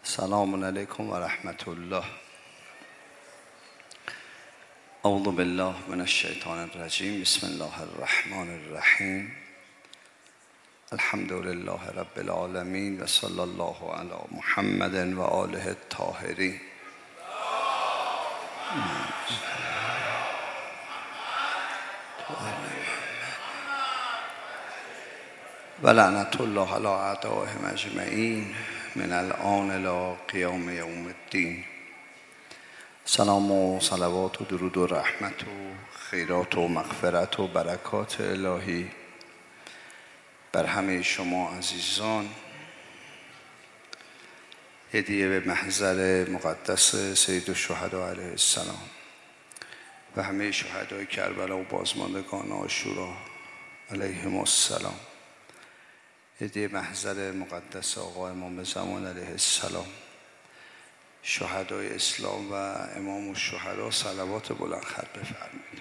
سلام علیکم و رحمت الله. اعوذ بالله من الشیطان الرجیم. بسم الله الرحمن الرحیم. الحمد لله رب العالمین و صلی الله علی محمد و آله الطاهرین. و لعنت الله علی اعدائهم اجمعین من الآن الی قیام یوم الدین. سلام و صلوات و درود و رحمت و خیرات و مغفرت و برکات الهی بر همه شما عزیزان، هدیه به محضر مقدس سید الشهدا علیه السلام و همه شهدای کربلا و بازماندگان عاشورا علیهم السلام، هدیه محضر مقدس آقا امام زمان علیه السلام، شهدای اسلام و امام الشهدا صلوات بلند خط بفرمایید.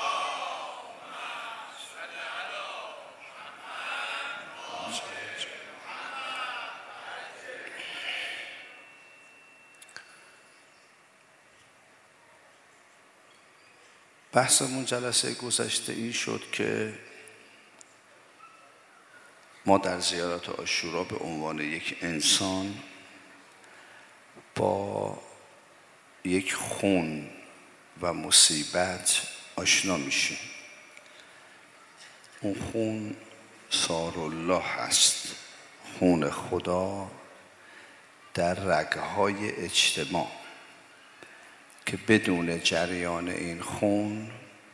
بحثمون جلسه گذشته این شد که ما در زیارت عاشورا به عنوان یک انسان با یک خون و مصیبت آشنا میشیم. اون خون سارالله هست، خون خدا در رگهای اجتماع که بدون جریان این خون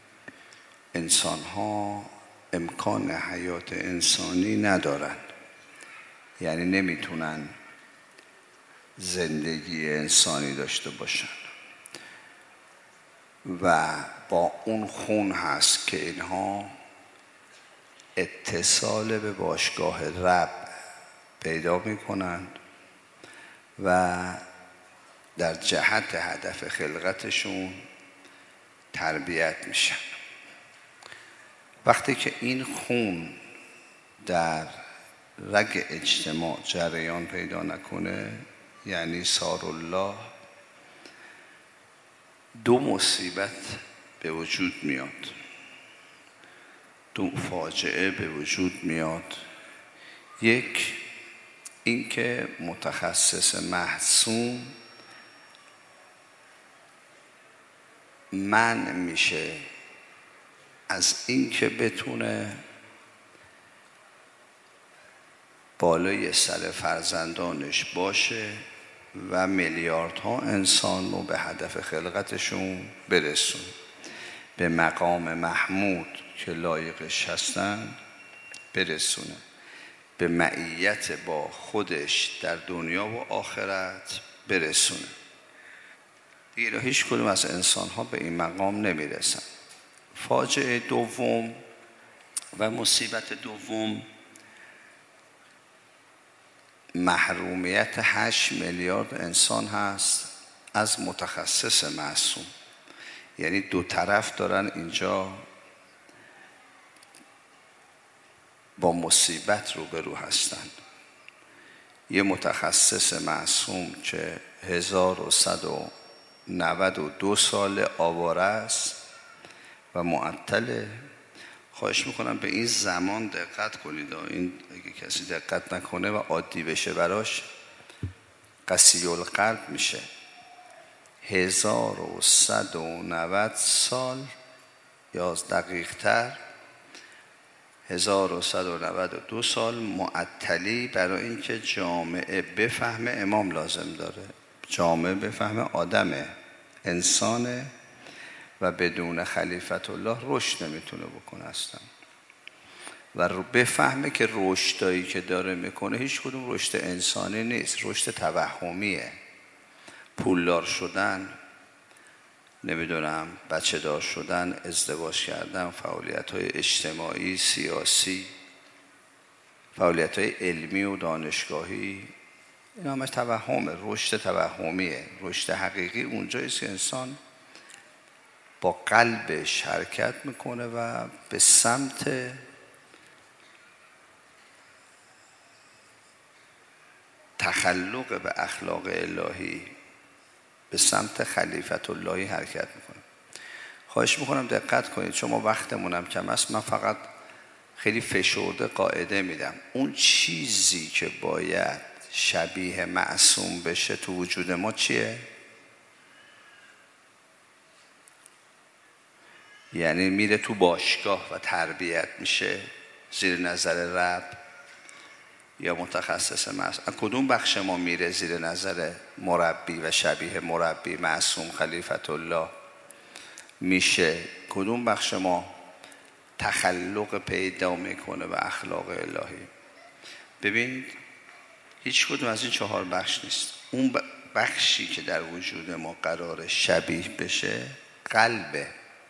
انسان‌ها امکان حیات انسانی ندارند، یعنی نمیتونن زندگی انسانی داشته باشن و با اون خون هست که اینها اتصال به باشگاه رب پیدا میکنند و در جهت هدف خلقتشون تربیت میشن. وقتی که این خون در رگ اجتماع جریان پیدا نکنه، یعنی سارالله، دو مصیبت به وجود میاد، دو فاجعه به وجود میاد. یک، اینکه متخصص محسوم منع میشه از اینکه بتونه بالای سر فرزندانش باشه و میلیاردها انسان رو به هدف خلقتشون برسون، به مقام محمود که لایقش هستن برسونه، به معیت با خودش در دنیا و آخرت برسونه. دیگه هیچ کدوم از انسان‌ها به این مقام نمیرسن. فاجعه دوم و مصیبت دوم محرومیت 8 میلیارد انسان هست از متخصص معصوم. یعنی دو طرف دارن اینجا با مصیبت روبرو هستند. یه متخصص معصوم که 1192 سال آواره است و معطله. خواهش میکنم به این زمان دقت کنید. این اگه کسی دقت نکنه و عادی بشه براش قسی القلب میشه. 1190 سال یا دقیق تر 1192 سال معطلی برای اینکه جامعه بفهمه امام لازم داره، جامعه بفهمه آدمه، انسانه و بدون خلیفت الله رشد نمیتونه بکنه اصلا، و بفهمه که رشدایی که داره میکنه هیچ کدوم رشد انسانی نیست، رشد توهمیه. پولدار شدن، نمیدونم بچه دار شدن، ازدواج کردن، فعالیت‌های اجتماعی، سیاسی، فعالیت‌های علمی و دانشگاهی، این همه توهمه، رشد توهمیه. رشد حقیقی اونجاییست که انسان با قلبش حرکت میکنه و به سمت تخلق به اخلاق الهی به سمت خلیفت اللهی حرکت میکنه. خواهش میکنم دقت کنید، چون ما وقتمونم کم است، من فقط خیلی فشرده قاعده میدم. اون چیزی که باید شبیه معصوم بشه تو وجود ما چیه؟ یعنی میره تو باشگاه و تربیت میشه زیر نظر رب یا متخصص معصوم؟ کدوم بخش ما میره زیر نظر مربی و شبیه مربی معصوم خلیفت الله میشه؟ کدوم بخش ما تخلق پیدا میکنه به اخلاق الهی؟ ببینید هیچ کدوم از این 4 بخش نیست. اون بخشی که در وجود ما قرار شبیه بشه قلب.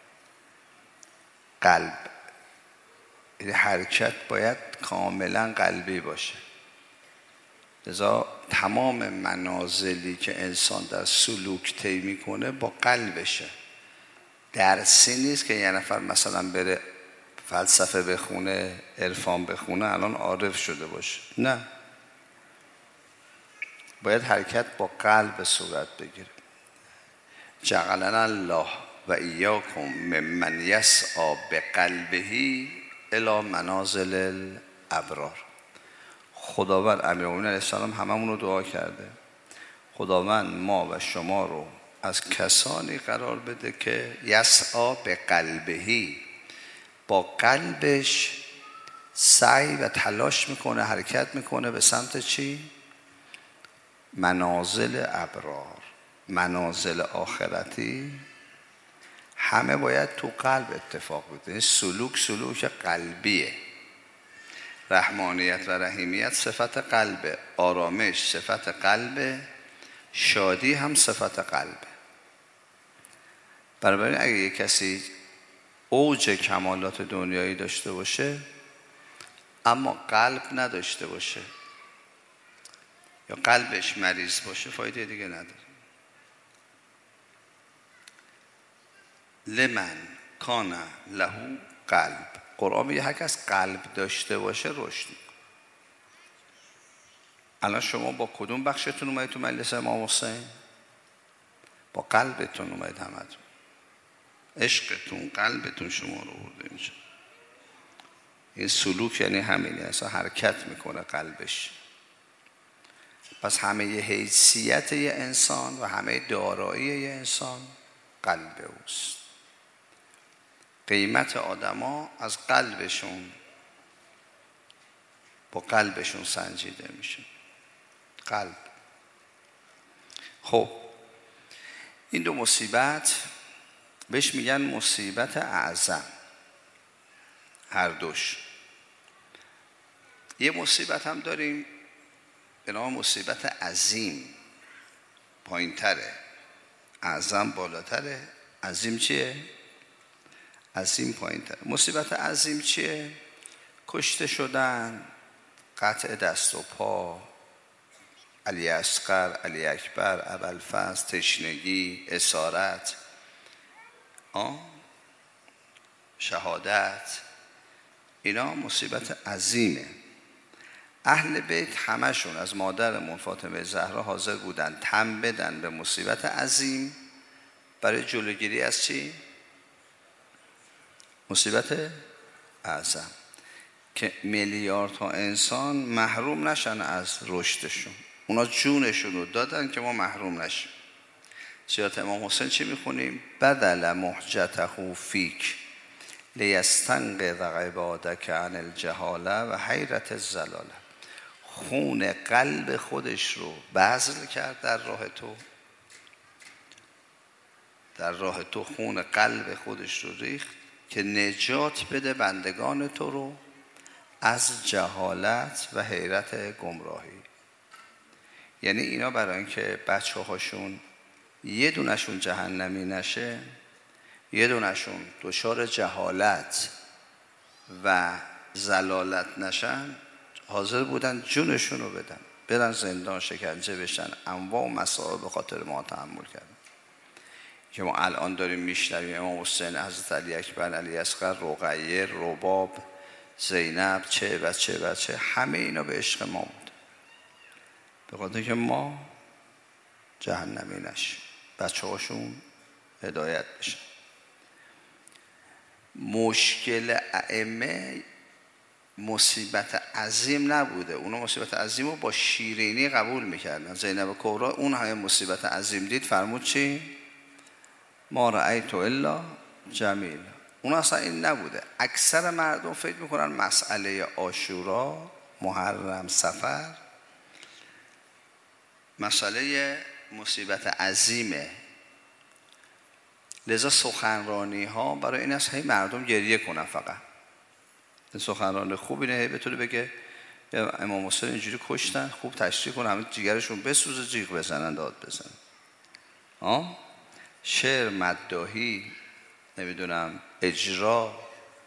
یعنی حرکت باید کاملا قلبی باشه. لذا تمام منازلی که انسان در سلوک طی میکنه با قلبشه. درسی نیست که یه نفر مثلا بره فلسفه بخونه، عرفان بخونه، الان عارف شده باشه. نه، باید حرکت با قلب صورت بگیره. جعلنا الله و ایاکم ممن یسعی بقلبه الی منازل الابرار. خداوند امیرالمومنین علیه السلام هممون رو دعا کرده، خداوند ما و شما رو از کسانی قرار بده که یسعی بقلبه، با قلبش سعی و تلاش میکنه، حرکت میکنه به سمت چی؟ منازل ابرار. منازل آخرتی همه باید تو قلب اتفاق بیفته. سلوک قلبیه. رحمانیت و رحیمیت صفت قلبه، آرامش صفت قلبه، شادی هم صفت قلبه. بنابراین اگه یک کسی اوج کمالات دنیایی داشته باشه اما قلب نداشته باشه یا قلبش مریض باشه، فایده دیگه نداره. لمن کان له قلب. قرآن میگه هر کس قلب داشته باشه رشد میکنه. الان شما با کدوم بخشتون اومدید تو مجلس امام حسین؟ با قلبتون اومدید همتون. عشقتون، قلبتون شما رو برده اینجا. این سلوک یعنی همینه، اصلا حرکت میکنه قلبش. پس همه حیثیت یه انسان و همه دارایی یه انسان قلب اوست. قیمت آدما از قلبشون، با قلبشون سنجیده میشه. قلب. خب این 2 مصیبت بهش میگن مصیبت اعظم، هر دوش. یه مصیبت هم داریم به نام مصیبت عظیم. پایین تره، اعظم بالاتره، عظیم چیه؟ عظیم پایین تره. مصیبت عظیم چیه؟ کشته شدن، قطع دست و پا، علی اصغر، علی اکبر، ابوالفضل، تشنگی، اسارت، شهادت، اینا مصیبت عظیمه. اهل بیت همشون از مادرمون فاطمه زهرا حاضر بودن تن بدن به مصیبت عظیم برای جلوگیری از چی؟ مصیبت اعظم، که میلیاردها انسان محروم نشن از رشدشون. اونا جونشون رو دادن که ما محروم نشیم. سیرت امام حسین چی میخونیم؟ بدل محجته فیک لیستنقذ عبادک عن الجهاله و حیرت الزلاله. خون قلب خودش رو بذل کرد در راه تو. در راه تو خون قلب خودش رو ریخت که نجات بده بندگان تو رو از جهالت و حیرت گمراهی. یعنی اینا برای اینکه بچه هاشون یه دونشون جهنمی نشه، یه دونشون دچار جهالت و زلالت نشن، حاضر بودن جونشون رو بدن، برن زندان، شکنجه بشن، انواع و مسائل به خاطر ما تحمل کردن. که ما الان داریم میشنویم امام حسین، حضرت علی اکبر، علی اصغر، رقیه، رباب، زینب، چه و چه و چه، همه اینا به عشق ما بود. به خاطر که ما جهنمی نشیم، بچه هاشون هدایت بشن. مشکل ائمه مصیبت عظیم نبوده، اونا مصیبت عظیم رو با شیرینی قبول میکردن. زینب کبرا اون همه مصیبت عظیم دید، فرمود چی؟ ما رأیت الا جمیل. اون اصلا این نبوده. اکثر مردم فکر میکنن مسئله عاشورا، محرم، صفر مسئله مصیبت عظیمه، لذا سخنرانی ها برای این است هی مردم گریه کنن. فقط سخنرانی خوب اینه بتونه بگه امام حسین اینجوری کشتن، خوب تشریح کنن، همه جیگرشون بسوزه، جیغ بزنن، داد بزنن. شعر، مداحی، نمیدونم اجرا،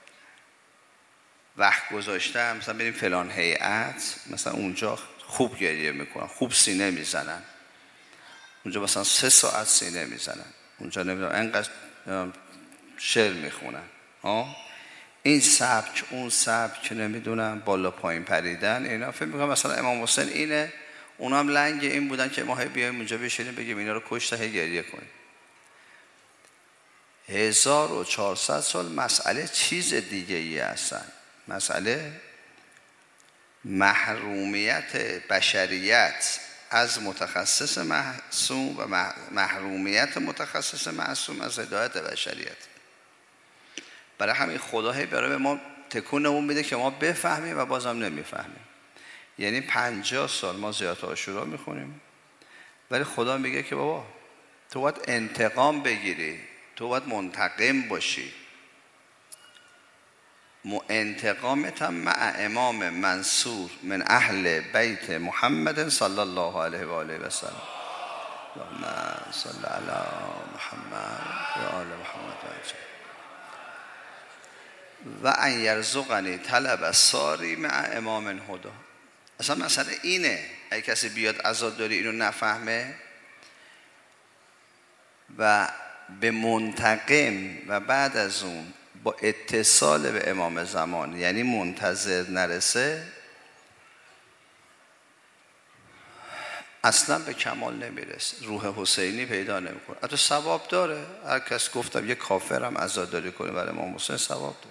وقت گذاشتم مثلا بریم فلان هیئت، مثلا اونجا خوب گریه میکنن، خوب سینه میزنن، اونجا مثلا 3 ساعت سینه میزنن، اونجا نمیدونم انقدر شعر میخونن. این سبک اون سبک، نمیدونم بالا پایین پریدن، اینا فکر میکنم مثلا امام حسین اینه، اونا هم لنگ این بودن که ما هی بیایم اونجا بشینیم بگیم اینا رو کشته، هی گریه کنیم. 1400 سال مسئله چیز دیگه ای هستن. مسئله محرومیت بشریت از متخصص معصوم و محرومیت متخصص معصوم از هدایت بشریت. برای همین خدا هی برای ما تکونمون میده که ما بفهمیم و بازم نمیفهمیم. یعنی 50 سال ما زیارت عاشورا میخونیم ولی خدا میگه که بابا تو باید انتقام بگیری، تو باید منتقم باشی. انتقامت هم مع امام منصور من اهل بیت محمد صلی الله علیه و آله و سلم. اللهم صل علی محمد و آل محمد و ان یرزقنی طلب ساری مع امام هدا. اصلا مسئله اینه، اگه کسی بیاد عزاداری اینو نفهمه و به منتقم و بعد از اون با اتصال به امام زمان یعنی منتظر نرسه، اصلا به کمال نمیرسه، روح حسینی پیدا نمیکنه. حتی ثواب داره، هر کس گفتم یه کافر هم عزاداری کنه برای امام حسین ثواب داره،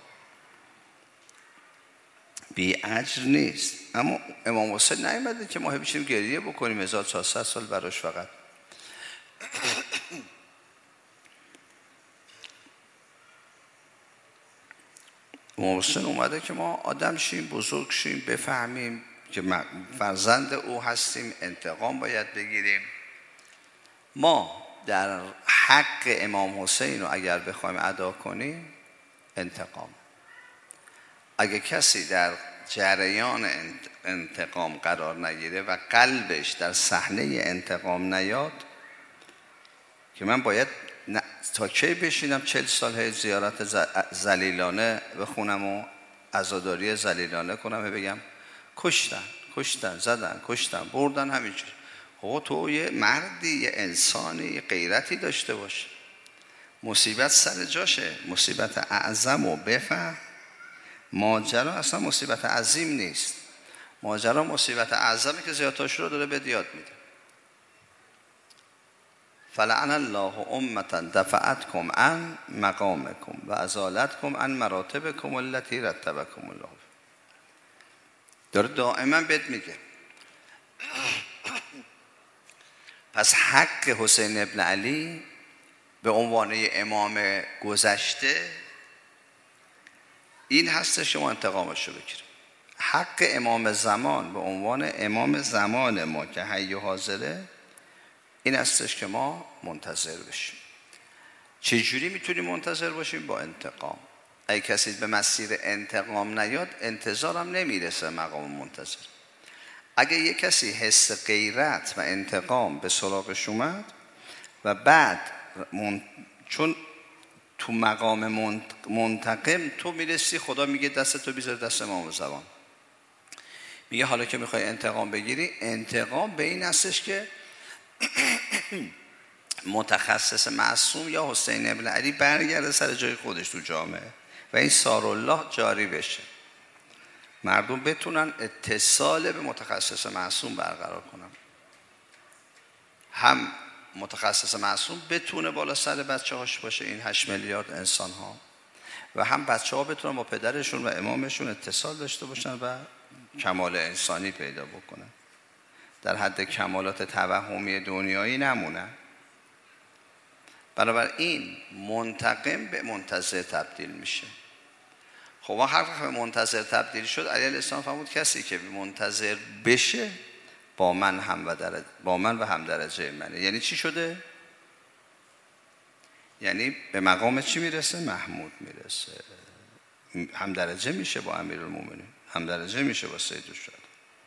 بی اجر نیست. اما امام حسین نیامده که ما بشیم گریه بکنیم 1400 سال براش. فقط امام حسین اومده که ما آدم شیم، بزرگ شیم، بفهمیم که فرزند او هستیم، انتقام باید بگیریم. ما در حق امام حسین رو اگر بخوایم ادا کنیم انتقام، اگه کسی در جریان انتقام قرار نگیره و قلبش در صحنه انتقام نیاد، که من باید تا کی بشینم 40 سال زیارت ذلیلانه بخونم و عزاداری ذلیلانه کنم و بگم کشتن زدن کشتن بردن همینجور. خب تو یه مردی، یه انسانی، یه غیرتی داشته باش. مصیبت سر جاشه، مصیبت اعظم و بفهم. ماجرا اصلا مصیبت عظیم نیست، ماجرا مصیبت اعظمی که زیارت عاشورا داره به یاد میده. فلعن الله امة دفعتكم عن مقامكم و ازالتكم عن مراتبكم التي رتبكم الله. داره دائما بهت میگه. پس حق حسین ابن علی به عنوان امام گذشته این هست شما انتقامش رو بگیرید. حق امام زمان به عنوان امام زمان ما که حی و حاضره این هستش که ما منتظر بشیم. چجوری میتونیم منتظر باشیم؟ با انتقام. اگه کسی به مسیر انتقام نیاد انتظارم نمیرسه مقام منتظر. اگه یک کسی حس غیرت و انتقام به سراغش اومد و بعد چون تو مقام منتقم تو میرسی، خدا میگه دستتو بیزار دست امام زمان، میگه حالا که میخوای انتقام بگیری، انتقام به این هستش که متخصص معصوم یا حسین ابن علی برگرده سر جای خودش تو جامعه و این سارالله جاری بشه، مردم بتونن اتصال به متخصص معصوم برقرار کنن. هم متخصص معصوم بتونه بالا سر بچه هاش باشه، این 8 میلیارد انسان ها، و هم بچه ها بتونن با پدرشون و امامشون اتصال داشته باشن و کمال انسانی پیدا بکنن، در حد کمالات توهمی دنیایی نمونن. بنابراین منتقم به منتظر تبدیل میشه. خب هر وقت به منتظر تبدیل شد، علیه السلام فرمود کسی که منتظر بشه با من و هم درجه منه. یعنی چی شده؟ یعنی به مقام چی میرسه؟ محمود میرسه، هم درجه میشه با امیرالمومنین، هم درجه میشه با سید الشهدا.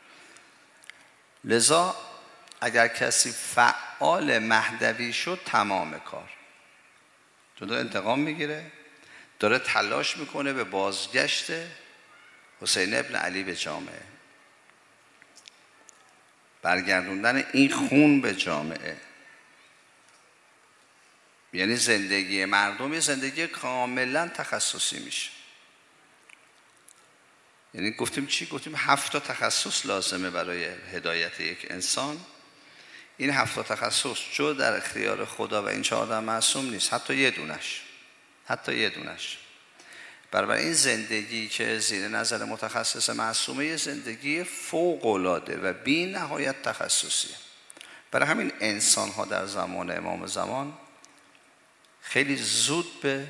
لذا اگر کسی فعال مهدوی شد تمام کار، چون داره انتقام میگیره، داره تلاش میکنه به بازگشت حسین ابن علی به جامعه، برگردوندن این خون به جامعه. یعنی زندگی مردم یه زندگی کاملا تخصصی میشه. یعنی گفتیم چی؟ گفتیم 7 تخصص لازمه برای هدایت یک انسان. این 7 تخصص جو در اختیار خدا و این 14 معصوم نیست، حتی یه دونش. برای این زندگی که زیر نظر متخصص معصومه یه زندگی فوق‌العاده و بی نهایت تخصصیه. برای همین انسان ها در زمان امام زمان خیلی زود به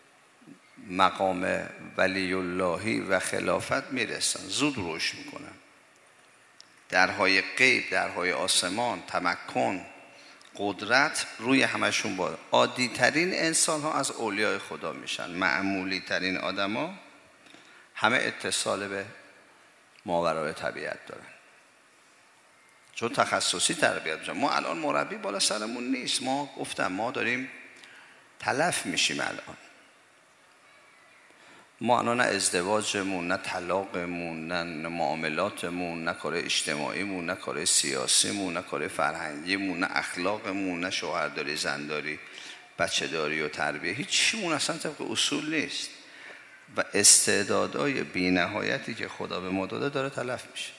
مقام ولی اللهی و خلافت میرسن، زود رشد میکنن. درهای غیب، درهای آسمان، تمکن، قدرت روی همشون بالا. عادی ترین انسان ها از اولیاء خدا میشن، معمولی ترین آدم ها همه اتصال به ماورای طبیعت دارن، چون تخصصی تربیت میشن. ما الان مربی بالا سرمون نیست، ما داریم تلف میشیم الان. ما الان نه ازدواجمون، نه طلاقمون، نه معاملاتمون، نه کار اجتماعیمون، نه کار سیاسیمون، نه کار فرهنگیمون، نه اخلاقمون، نه شوهرداری، زنداری، بچه داری و تربیه، هیچیمون اصلا طبق اصول نیست و استعدادهای بی نهایتی که خدا به ما داره تلف میشه.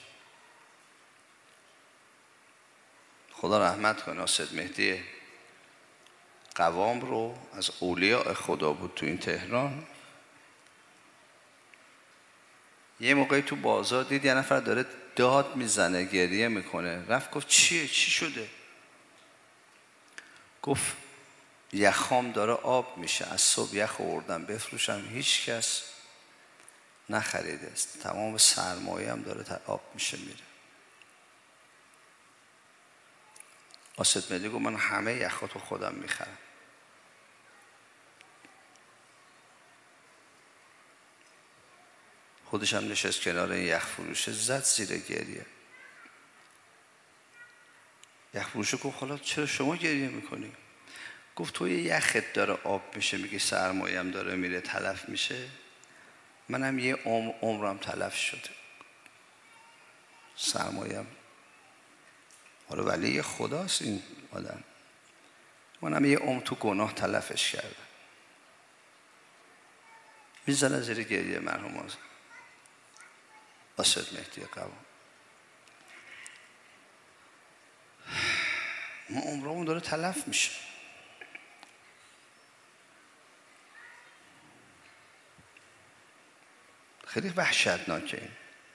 خدا رحمت کنه، سید مهدی قوام رو از اولیاء خدا بود تو این تهران. یه موقعی تو بازار دید یه نفر داره داد میزنه، گریه میکنه، رفت گفت چی شده؟ گفت یخام داره آب میشه، از صبح یخ آوردم بفروشم، هیچ کس نخریده است، تمام سرمایه هم داره آب میشه میره. سید مهدی گفت من همه یخاتو خودم میخرم. خودش هم نشست کنار این یخ فروشه، زد زیر گریه. یخ فروشه گفت حالا چرا شما گریه میکنی؟ گفت تو یه یخت داره آب میشه، میگه سرمایه هم داره میره تلف میشه، منم یه عمرم تلف شده، سرمایه هم حالا ولی خداست این آدم، منم یه عمر تو گناه تلفش کردم. میزنه زیر گریه مرحوم سید مهدی قوام. ما عمرمون داره تلف میشه. خیلی وحشتناکه این.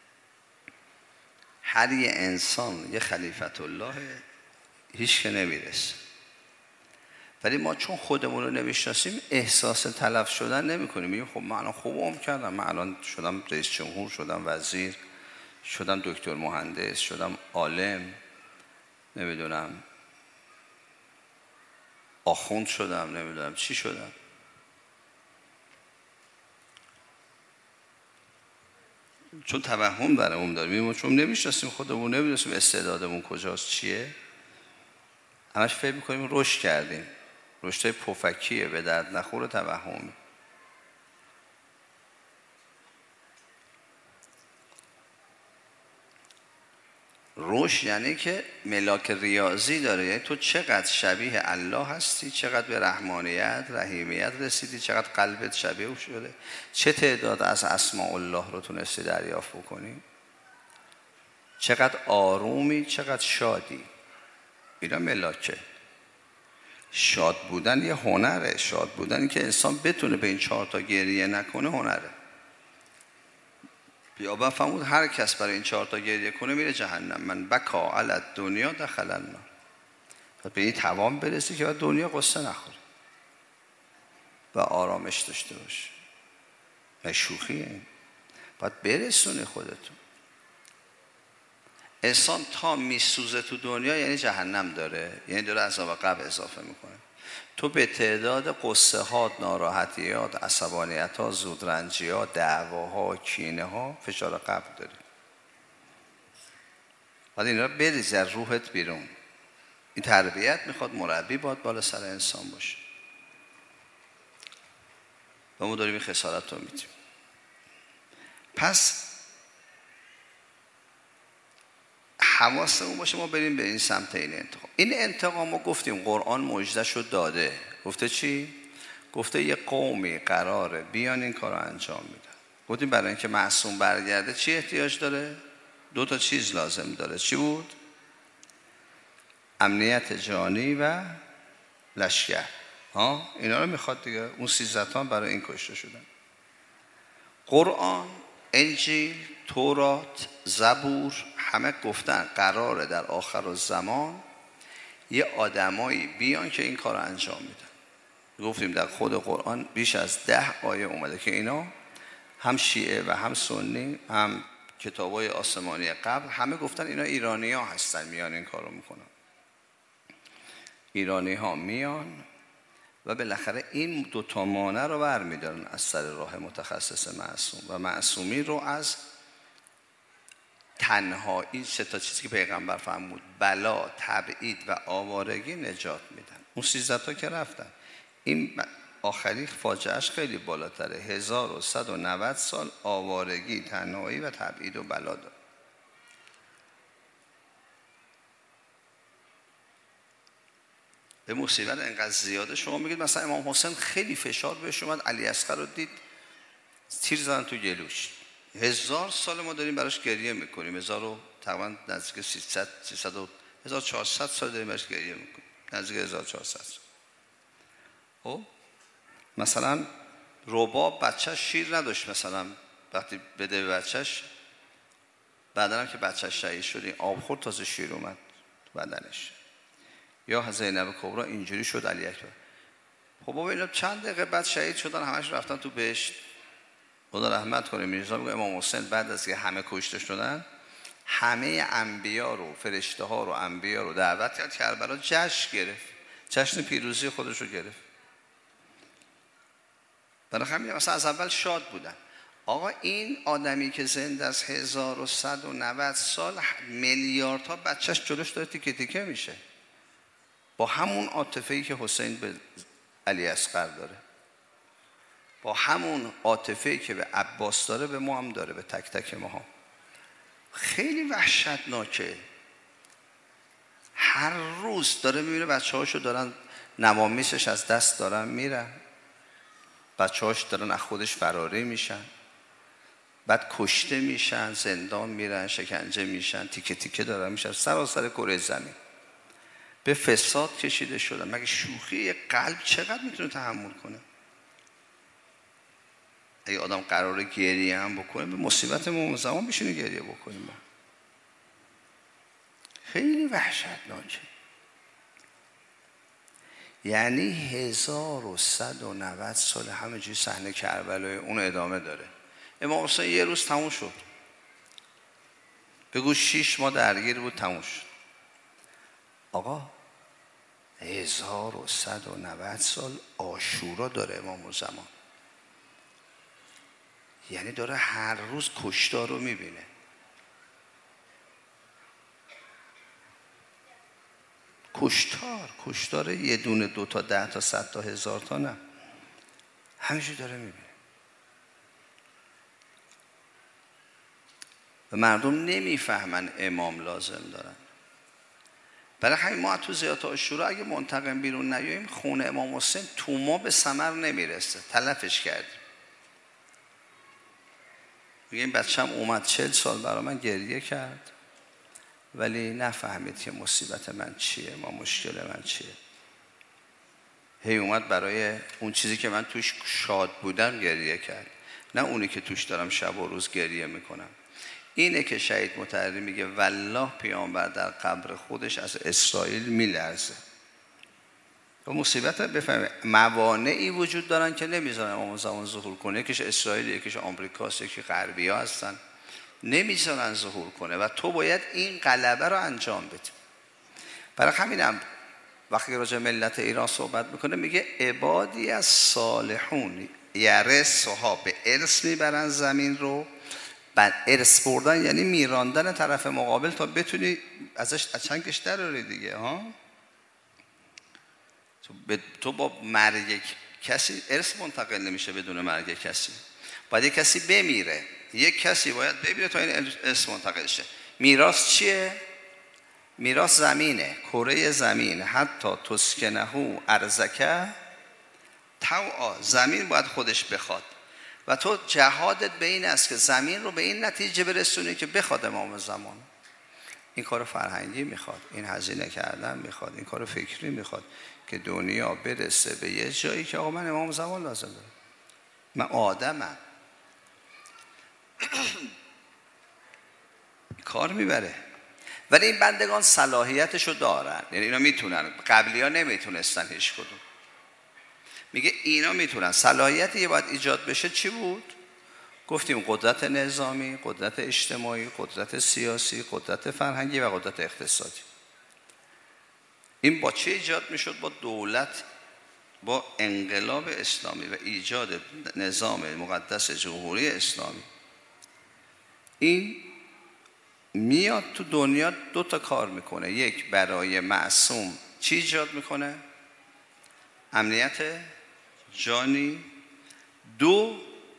هر یه انسان یه خلیفت الله، هیچ که نمیرسه. ولی ما چون خودمون رو نمیشناسیم احساس تلف شدن نمی کنیم. میگیم خب من الان خوب عمر کردم، من الان شدم رئیس جمهور، شدم وزیر، شدم دکتر مهندس، شدم عالم، نمیدونم آخوند شدم، نمیدونم چی شدم. چون توهم برامون داریم، چون نمیشناسیم خودمون، نمیدونیم استعدادمون کجاست، چیه، همش فکر میکنیم رشد کردیم. رشدهای پفکیه، به درد نخور، توهمی. رشد یعنی که ملاک ریاضی داره، یعنی تو چقدر شبیه الله هستی، چقدر به رحمانیت، رحیمیت رسیدی، چقدر قلبت شبیه او شده، چه تعداد از اسماء الله رو تونستی دریافت بکنی، چقدر آرومی، چقدر شادی. اینا ملاکه. شاد بودن یه هنره. شاد بودن که انسان بتونه به این 4 تا گریه نکنه هنره. بیابان فرمود هر کس برای این 4 تا گریه کنه میره جهنم. من بکا علی الدنیا دخل النار. به این توان برسی که دنیا قصه نخوره و آرامش داشته باشه. شوخیه این. باید برسونی خودتون. انسان تا میسوزه تو دنیا یعنی جهنم داره، یعنی داره عذاب قبر اضافه میکنه. تو به تعداد قصه ها، ناراحتیات، عصبانیت ها، زودرنجی ها، دعواها، کینه ها فشار قبر داری. باید این را بریزی از روحت بیرون. این تربیت میخواد، مربی باید بالا سر انسان باشه. و ما داریم این خسارت رو میدیم. پس حواسمون باشه ما بریم به این سمت این انتقام. این انتقام ما گفتیم قرآن مژده‌شو داده. گفته چی؟ گفته یه قومی قراره بیان این کارو انجام میدن. گفتیم برای اینکه معصوم برگرده چی احتیاج داره؟ 2 تا چیز لازم داره. چی بود؟ امنیت جانی و لشکر. اینا رو میخواد دیگه. اون 13 تا برای این کشته شدن. قرآن، انجیل، تورات، زبور همه گفتن قراره در آخر الزمان یه آدمایی بیان که این کار رو انجام میدن. گفتیم در خود قرآن بیش از 10 آیه اومده که اینا هم شیعه و هم سنی هم کتابای آسمانی قبل همه گفتن اینا ایرانی ها هستن میان این کار رو میکنن. ایرانی ها میان و بالاخره این 2 تا مانع رو برمیدارن از سر راه متخصص معصوم و معصومی رو از تنها این 3 تا چیزی که پیغمبر فرمود بلا، تبعید و آوارگی نجات میدن. اون 13 تا که رفتن. این آخری فاجعهش خیلی بالاتره. 1190 سال آوارگی، تنهایی و تبعید و بلا داره. به مصیبت انقدر زیاده. شما میگید مثلا امام حسین خیلی فشار بهش اومد، علی اصغر رو دید تیر زدن تو گلوش. 1000 سال ما داریم براش گریه میکنیم. تقریبا نزدیک 1400 سال داریم براش گریه میکنیم. نزدیک 1400 سال. خب مثلا رباب بچهش شیر نداشت. مثلا وقتی بده به بچهش، بعدا هم که بچهش شهید شد آب خورد تازه شیر اومد تو بدنش. یا زینب کبرا اینجوری شد علی اکبر. خب بابا اینا چند دقیقه بعد شهید شدن، همش رفتن تو بهشت. خدا رحمت کنه. میرزا میگه امام حسین بعد از که همه کشته شدن همه انبیا رو، فرشته ها رو، انبیا رو دعوت کرد کربلا جشن گرفت. جشن پیروزی خودش رو گرفت. برای همین مثلا از اول شاد بودن. آقا این آدمی که زنده از 1190 سال میلیاردها بچهش جلوش داره تیکه تیکه میشه. با همون عاطفه‌ای که حسین به علی اصغر داره، با همون عاطفه‌ای که به عباس داره به ما هم داره، به تک تک ما ها. خیلی وحشتناکه. هر روز داره میبینه بچه‌هاشو دارن نوامیسش از دست دارن میرن، بچه‌هاش دارن از خودش فراری میشن، بعد کشته میشن، زندان میرن، شکنجه میشن، تیکه تیکه دارن میشن، سراسر کره زمین به فساد کشیده شدن. مگه شوخی قلب چقدر میتونه تحمل کنه؟ اگه آدم قراره گریه هم بکنه به مصیبت ما زمان بشینه گریه بکنیم. خیلی وحشتناکه. یعنی 1190 سال همینجوری صحنه کربلای اون ادامه داره. امام حسین یه روز تموم شد. بگو 6 ماه درگیر بود تموم شد. آقا 1190 سال عاشورا داره امام زمان. یعنی داره هر روز کشتار رو میبینه. کشتار یه دونه 2 تا 10 تا 100 تا 1000 تا نه، همیشه داره میبینه. و مردم نمیفهمن امام لازم دارن. برای همین ما تو زیارت عاشورا اگه منتقم بیرون نیاییم خونه امام حسین تو ما به ثمر نمیرسه، تلفش کردیم. میگه این بچه‌م اومد 40 سال برای من گریه کرد، ولی نفهمید که مصیبت من چیه، ما مشکل من چیه. هی اومد برای اون چیزی که من توش شاد بودم گریه کرد، نه اونی که توش دارم شب و روز گریه میکنم. اینه که شهید مطهری میگه والله پیامبر در قبر خودش از اسرائیل میلرزه. و مصیبت بفهمید موانعی وجود دارن که نمیذارن امام زمان ظهور کنه. یکیش اسرائیل، یکیش آمریکاست، یکی غربی ها هستن، نمیذارن ظهور کنه و تو باید این غلبه رو انجام بدی. برای همینم وقتی راجع ملت ایران صحبت میکنه میگه عبادی از صالحون یرثها، به ارث میبرن زمین رو. بعد ارث بردن یعنی میراندن طرف مقابل تا بتونی ازش چنگش دراری دیگه ها. تو با مرگ کسی ارث منتقل نمیشه، بدون مرگ کسی باید یک کسی بمیره، یک کسی باید بمیره تا این ارث منتقل شه. میراث چیه؟ میراث زمینه، کره زمین. حتی تسکنهو ارزکه طوعا، زمین باید خودش بخواد و تو جهادت به این است که زمین رو به این نتیجه برسونی که بخواد امام زمان. این کار فرهنگی میخواد، این هزینه کردن میخواد، این کار فکری میخواد که دنیا برسه به یه جایی که آقا من امام زمان لازم دارم، من آدمم. کار میبره. ولی این بندگان صلاحیتشو دارن، یعنی اینا میتونن، قبلی ها نمیتونستن هیچ کدوم. میگه اینا میتونن. صلاحیتی که باید ایجاد بشه چی بود؟ گفتیم قدرت نظامی، قدرت اجتماعی، قدرت سیاسی، قدرت فرهنگی و قدرت اقتصادی. این با چه ایجاد میشد؟ با دولت، با انقلاب اسلامی و ایجاد نظام مقدس جمهوری اسلامی. این میاد تو دنیا دو تا کار میکنه. یک، برای معصوم چی ایجاد میکنه؟ امنیت جانی. دو،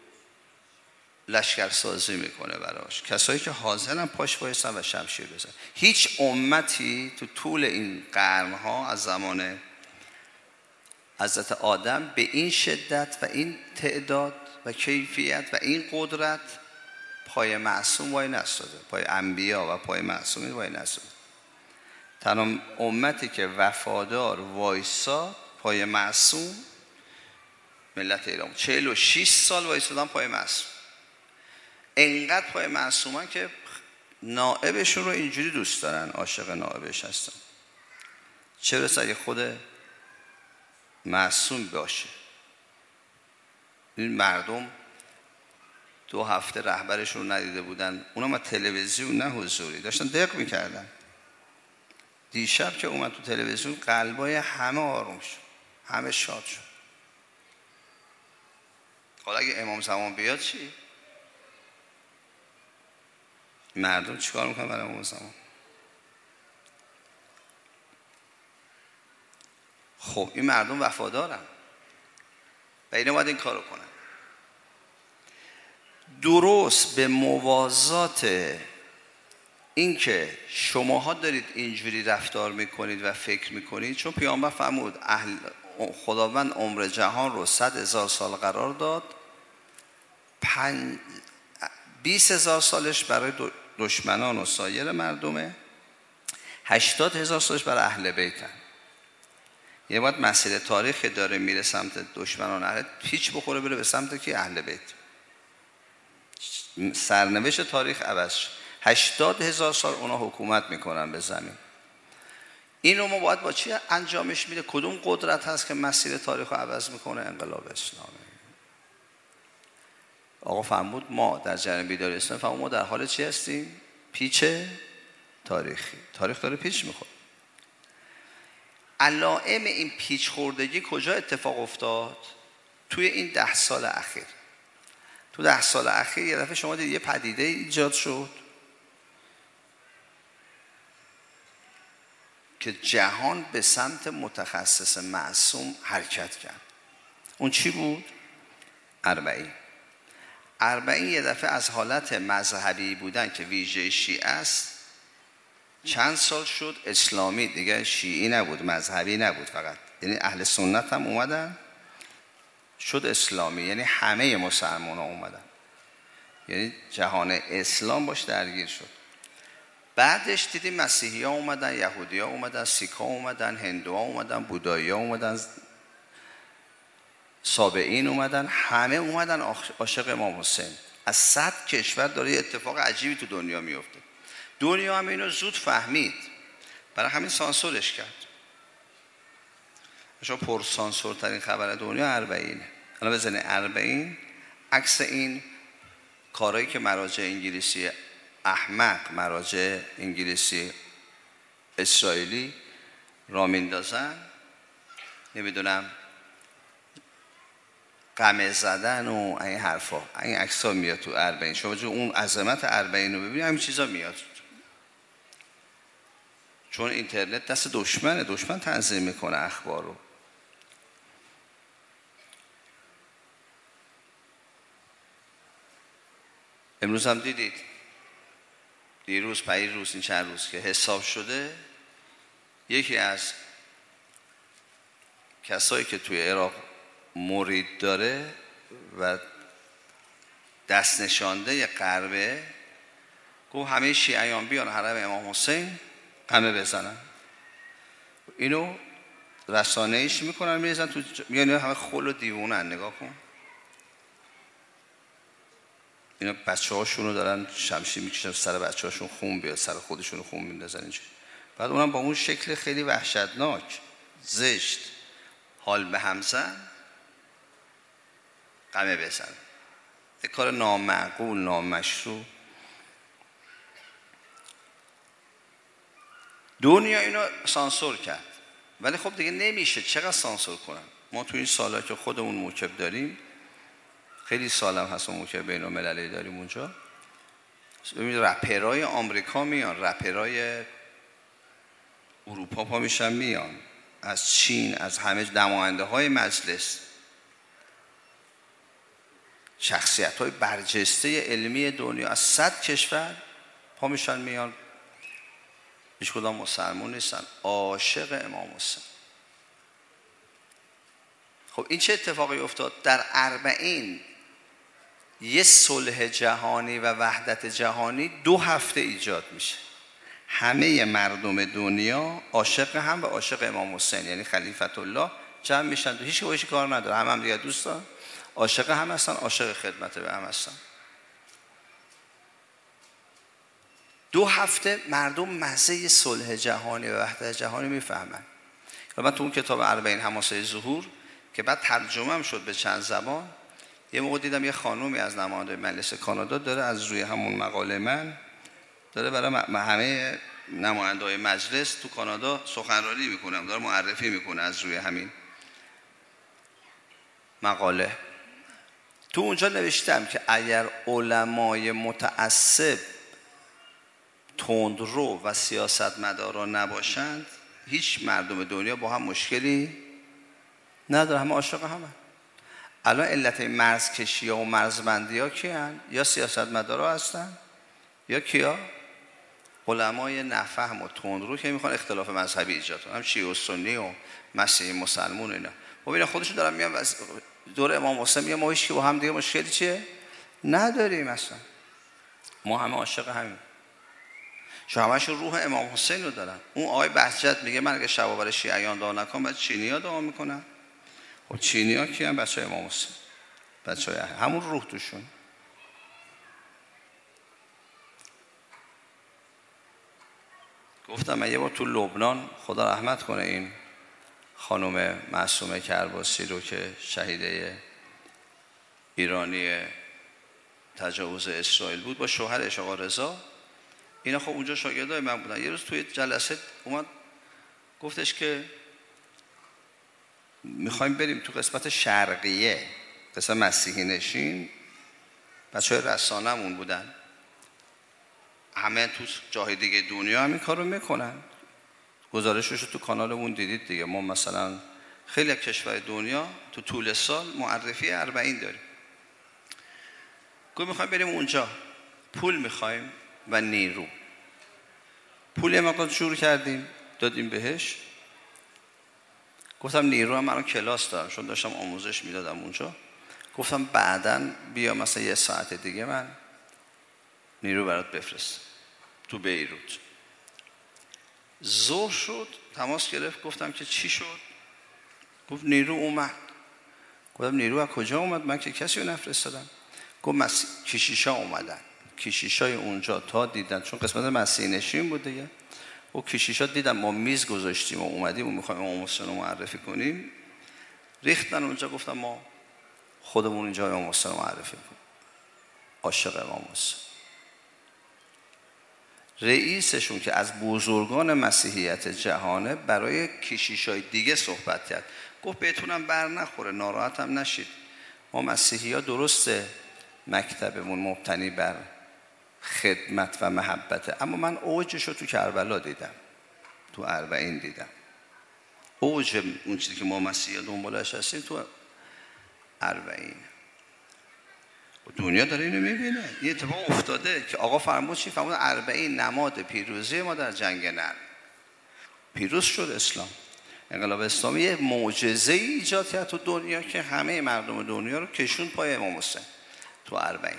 لشکرسازی میکنه براش، کسایی که حاضرن پاش بایستن و شمشیر بزنن. هیچ امتی تو طول این قرنها از زمان حضرت آدم به این شدت و این تعداد و کیفیت و این قدرت پای معصوم وای نستاده، پای انبیا و پای معصومین وای نستاده. تنها امتی که وفادار وایساد پای معصوم ملت ایران. 46 سال وایسادن پای معصوم. انقدر پای معصومن که نائبشون رو اینجوری دوست دارن، عاشق نائبش هستن. چه برسه اگه خود معصوم باشه. این مردم 2 هفته رهبرشون رو ندیده بودن، اونا ما تلویزیون نه حضوری داشتن دق میکردن. دیشب که اومد تو تلویزیون قلبای همه آروم شد، همه شاد شد. حالا اگه امام زمان بیاد چی؟ مردم چیکار میکنن برای امام زمان؟ خب این مردم وفادارن و اینا باید این کارو کنن. درست به موازات این که شماها دارید اینجوری رفتار میکنید و فکر میکنید، چون پیامبر فرمود خداوند عمر جهان رو 100,000 سال قرار داد، 20,000 سالش برای دشمنان و سایر مردمه، 80,000 سالش برای اهل بیتن. یه وقت مسیر تاریخ که داره میره سمت دشمنان اهل پیچ بخوره بره به سمت کی؟ اهل بیت. سرنوشت تاریخ عوض شد. 80,000 سال اونا حکومت میکنن به زمین. این رو ما باید با چی انجامش میده؟ کدوم قدرت هست که مسیر تاریخ رو عوض میکنه؟ انقلاب اسلامی. آقا فرمود ما در جریان بیداری اسلامی فرمود ما در حال چی هستیم؟ پیچ تاریخی. تاریخ داره پیچ میخوره. علائم این پیچ خوردگی کجا اتفاق افتاد؟ توی این 10 سال اخیر. تو 10 سال اخیر یه دفعه شما دید یه پدیده ایجاد شد که جهان به سمت متخصص معصوم حرکت کرد. اون چی بود؟ 40 یه دفعه از حالت مذهبی بودن که ویژه شیعه است چند سال شد اسلامی، دیگه شیعی نبود، مذهبی نبود فقط، یعنی اهل سنت هم اومدن شد اسلامی، یعنی همه مسلمان ها اومدن، یعنی جهان اسلام باش درگیر شد. بعدش دیدیم مسیحی ها اومدن، یهودی ها اومدن، سیک ها اومدن، هندو ها اومدن، بودایی ها اومدن، سابعین اومدن، همه اومدن عاشق امام حسین. از 100 کشور داره یه اتفاق عجیبی تو دنیا میفته. دنیا هم اینو زود فهمید، برای همین سانسورش کرد. شما پر سانسورترین خبر دنیا اربعینه. الان بزنه اربعین، عکس این کارهایی که مراجع انگلیسی احمق، مراجع انگلیسی اسرائیلی را میندازن، نمیدونم قمه زدن و این حرفا، این عکس‌ها میاد تو اربعین. شما جو اون عظمت اربعین رو ببینید، همین چیزا میاد. چون اینترنت دست دشمنه، دشمن تنظیم میکنه اخبار رو. امروز هم دیدید، دیروز پیروز این چند روز که حساب شده، یکی از کسایی که توی عراق مرید داره و دست نشانده غربه، گفت همه شیعیان بیان حرم امام حسین قمه بزنن. اینو رسانه ایش میکنن، میریزن تو میگن همه خل و دیوونن. نگاه کن، اینا بچه هاشون رو دارن شمشیر میکشن سر بچه هاشون، خون بیاد سر خودشون خون میندازن اینجا. بعد اونم با اون شکل خیلی وحشتناک، زشت، حال به همزن قمه بزن. یک کار نامعقول، نامشروع. دنیا اینو سانسور کرد، ولی خب دیگه نمیشه. چقدر سانسور کنن؟ ما تو این سالا که خودمون موکب داریم، خیلی سالم هست موکب بین المللی داریم اونجا، ببینید رپرای آمریکا میان، رپرای اروپا پا میشن میان، از چین، از همه نماینده های مجلس، شخصیت های برجسته علمی دنیا از 100 کشور پا میشن میان. هیچ کدام مسلمون نیستن، عاشق امام حسین. خب این چه اتفاقی افتاد؟ در اربعین یه صلح جهانی و وحدت جهانی 2 هفته ایجاد میشه. همه مردم دنیا عاشق هم و عاشق امام حسین، یعنی خلیفت الله، جمع میشن. هیچ که هیچ کار نداره، هم دیگه دوستان، عاشق هم هستن، عاشق خدمت به هم هستن. 2 هفته مردم مزه صلح جهانی و وحدت جهانی میفهمن. و من تو اون کتاب اربعین حماسه ظهور که بعد ترجمه هم شد به چند زبان، یه موقع دیدم یه خانومی از نماینده مجلس کانادا داره از روی همون مقاله من داره برای همه نماینده‌های مجلس تو کانادا سخنرانی میکنه، داره معرفی میکنه از روی همین مقاله. تو اونجا نوشتم که اگر علمای متعصب، تندرو و سیاستمداران نباشند، هیچ مردم دنیا با هم مشکلی نداره، همه عاشق همه. الان علت مرزکشی ها و مرزبندی ها کیان؟ یا سیاستمدارا هستن یا کیا؟ علمای نفهم و تندرو که میخوان اختلاف مذهبی ایجاد کنن، هم شیعه و سنی و مسیحی مسلمون. اینا ببین خودشون دارن میان دور امام حسین میگن ما هیچ کی با هم دیگه مشکلی چیه نداریم، اصلا ما همه عاشق همیم. شما همشون روح امام حسین رو دارن. اون آقای بهجت میگه من اگه شب برای شیعیان دعا نکنم بعد چینی‌ها دعا میکنن. خب چینی‌ها کیان؟ بچه‌های امام حسین، بچه‌های همون روح توشون. گفتم من یه بار تو لبنان، خدا رحمت کنه این خانم معصومه کرباسی رو که شهیده ایرانی تجاوز اسرائیل بود، با شوهرش آقا رضا، اینا خب اونجا شاگردای من بودن. یه روز توی جلسه اومد گفتش که میخوایم بریم تو قسمت شرقیه، قسمت مسیحی نشین. بچه‌های رسانه‌مون بودن، همه تو جای دیگه دنیا هم این کارو میکنن. گزارشش رو تو کانالمون دیدید دیگه. ما مثلا خیلی از کشور دنیا تو طول سال معرفی اربعین داریم. گفت میخوایم بریم اونجا، پول میخوایم و نیرو. پول یه مقدار شروع کردیم دادیم بهش. گفتم نیرو هم من کلاس دارم، چون داشتم آموزش میدادم اونجا. گفتم بعداً بیا مثلا 1 ساعت دیگه من نیرو برات بفرست تو بیروت. ظهر شد، تماس گرفت، گفتم که چی شد؟ گفت نیرو اومد. گفتم نیرو از کجا اومد؟ من که کسی رو نفرستادم. گفت کشیشا اومدن. کشیشای اونجا تا دیدن، چون قسمت مسیح نشین بود دیگه، و کشیشا دیدن ما میز گذاشتیم و اومدیم و میخوایم امام حسین رو معرفی کنیم، ریختن اونجا. گفتم ما خودمون اینجا امام حسین رو معرفی کنیم. عاشق امام حسین. رئیسشون که از بزرگان مسیحیت جهانه برای کشیشای دیگه صحبت کرد. گفت بهتونم بر نخوره، ناراحت هم نشید، ما مسیحی ها درسته مکتبمون مبتنی بر خدمت و محبته، اما من اوجش رو تو کربلا دیدم، تو اربعین دیدم. اوج اون چیزی که ما مسیحی ها دنبالش هستیم تو اربعین. دنیا داره اینو میبینه. یه اتفاق افتاده که آقا فرمود چی؟ فرمود اربعین نماد پیروزی ما در جنگ نرم. پیروز شد اسلام. انقلاب اسلامی یه معجزه ایجاد کرد تو دنیا که همه مردم دنیا رو کشون پای امام حسین تو اربعین.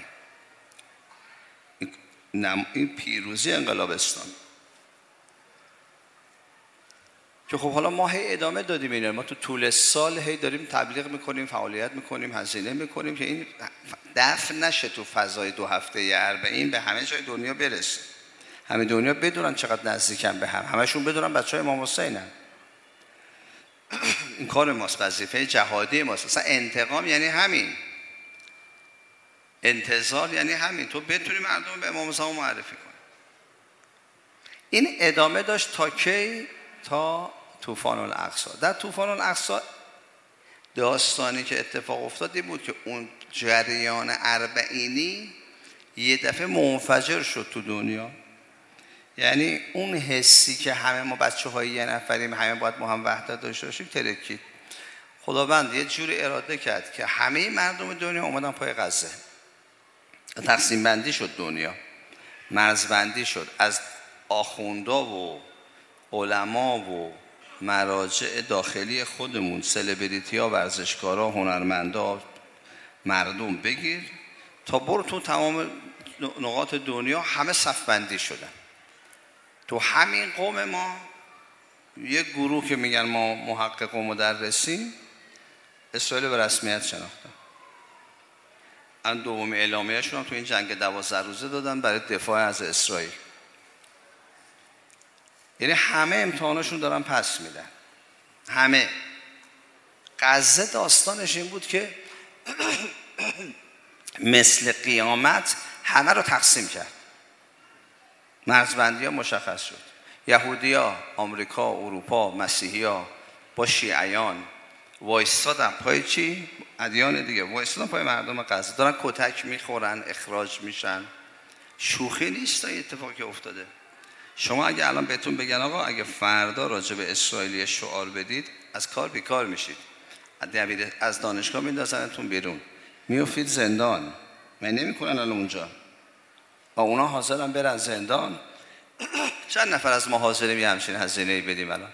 این پیروزی انقلاب اسلامی که خب حالا ما هی ادامه دادیم اینو. ما تو طول سال هی داریم تبلیغ میکنیم، فعالیت میکنیم، هزینه میکنیم که این دفن نشه تو فضای 2 هفته اربعین، به همه جای دنیا برسه، همه دنیا بدونن چقدر نزدیکن به هم، همشون بدونن بچهای امام حسینن. این کار ماست، وظیفه جهادی ماست. اصلا انتقام یعنی همین، انتظار یعنی همین، تو بتونی مردم به امام حسین معرفی کنی. این ادامه داشت تا کی؟ تا طوفان الاقصی. در طوفان الاقصی داستانی که اتفاق افتاد بود که اون جریان اربعینی یه دفعه منفجر شد تو دنیا. یعنی اون حسی که همه ما بچه‌های یه نفریم، همه باید ما هم وحدت داشته باشیم، ترکید. خداوند یه جوری اراده کرد که همه مردم دنیا اومدن پای غزه. تقسیم بندی شد دنیا، مرزبندی شد. از آخوندا و علما و مراجع داخلی خودمون، سلبریتی‌ها، ورزشکارا، هنرمندا، مردم بگیر تا برو تو تمام نقاط دنیا، همه صف بندی شدن. تو همین قوم ما یک گروه که میگن ما محقق و مدرسیم، اسرائیل به رسمیت شناختن. الان دوم اعلامیه‌شون هم تو این جنگ 12 روزه دادن برای دفاع از اسرائیل. یعنی همه امتحاناشون دارن پس میدن، همه. غزه داستانش این بود که مثل قیامت همه رو تقسیم کرد. مرزبندی ها مشخص شد. یهودی ها، آمریکا، اروپا، مسیحی ها با شیعیان وایستادن پای چی؟ ادیان دیگه وایستادن پای مردم غزه، دارن کتک میخورن، اخراج میشن. شوخی نیست این اتفاقی که افتاده. شما اگه الان بهتون بگن آقا اگه فردا راجع به اسرائیلی شعار بدید، از کار بیکار میشید، از دانشگاه میندازنتون بیرون، میافتید زندان. من نمیکنن الان اونجا، و اونا حاضرن برن زندان. چند نفر از ما حاضریم یه همچین هزینه‌ای بدیم الان؟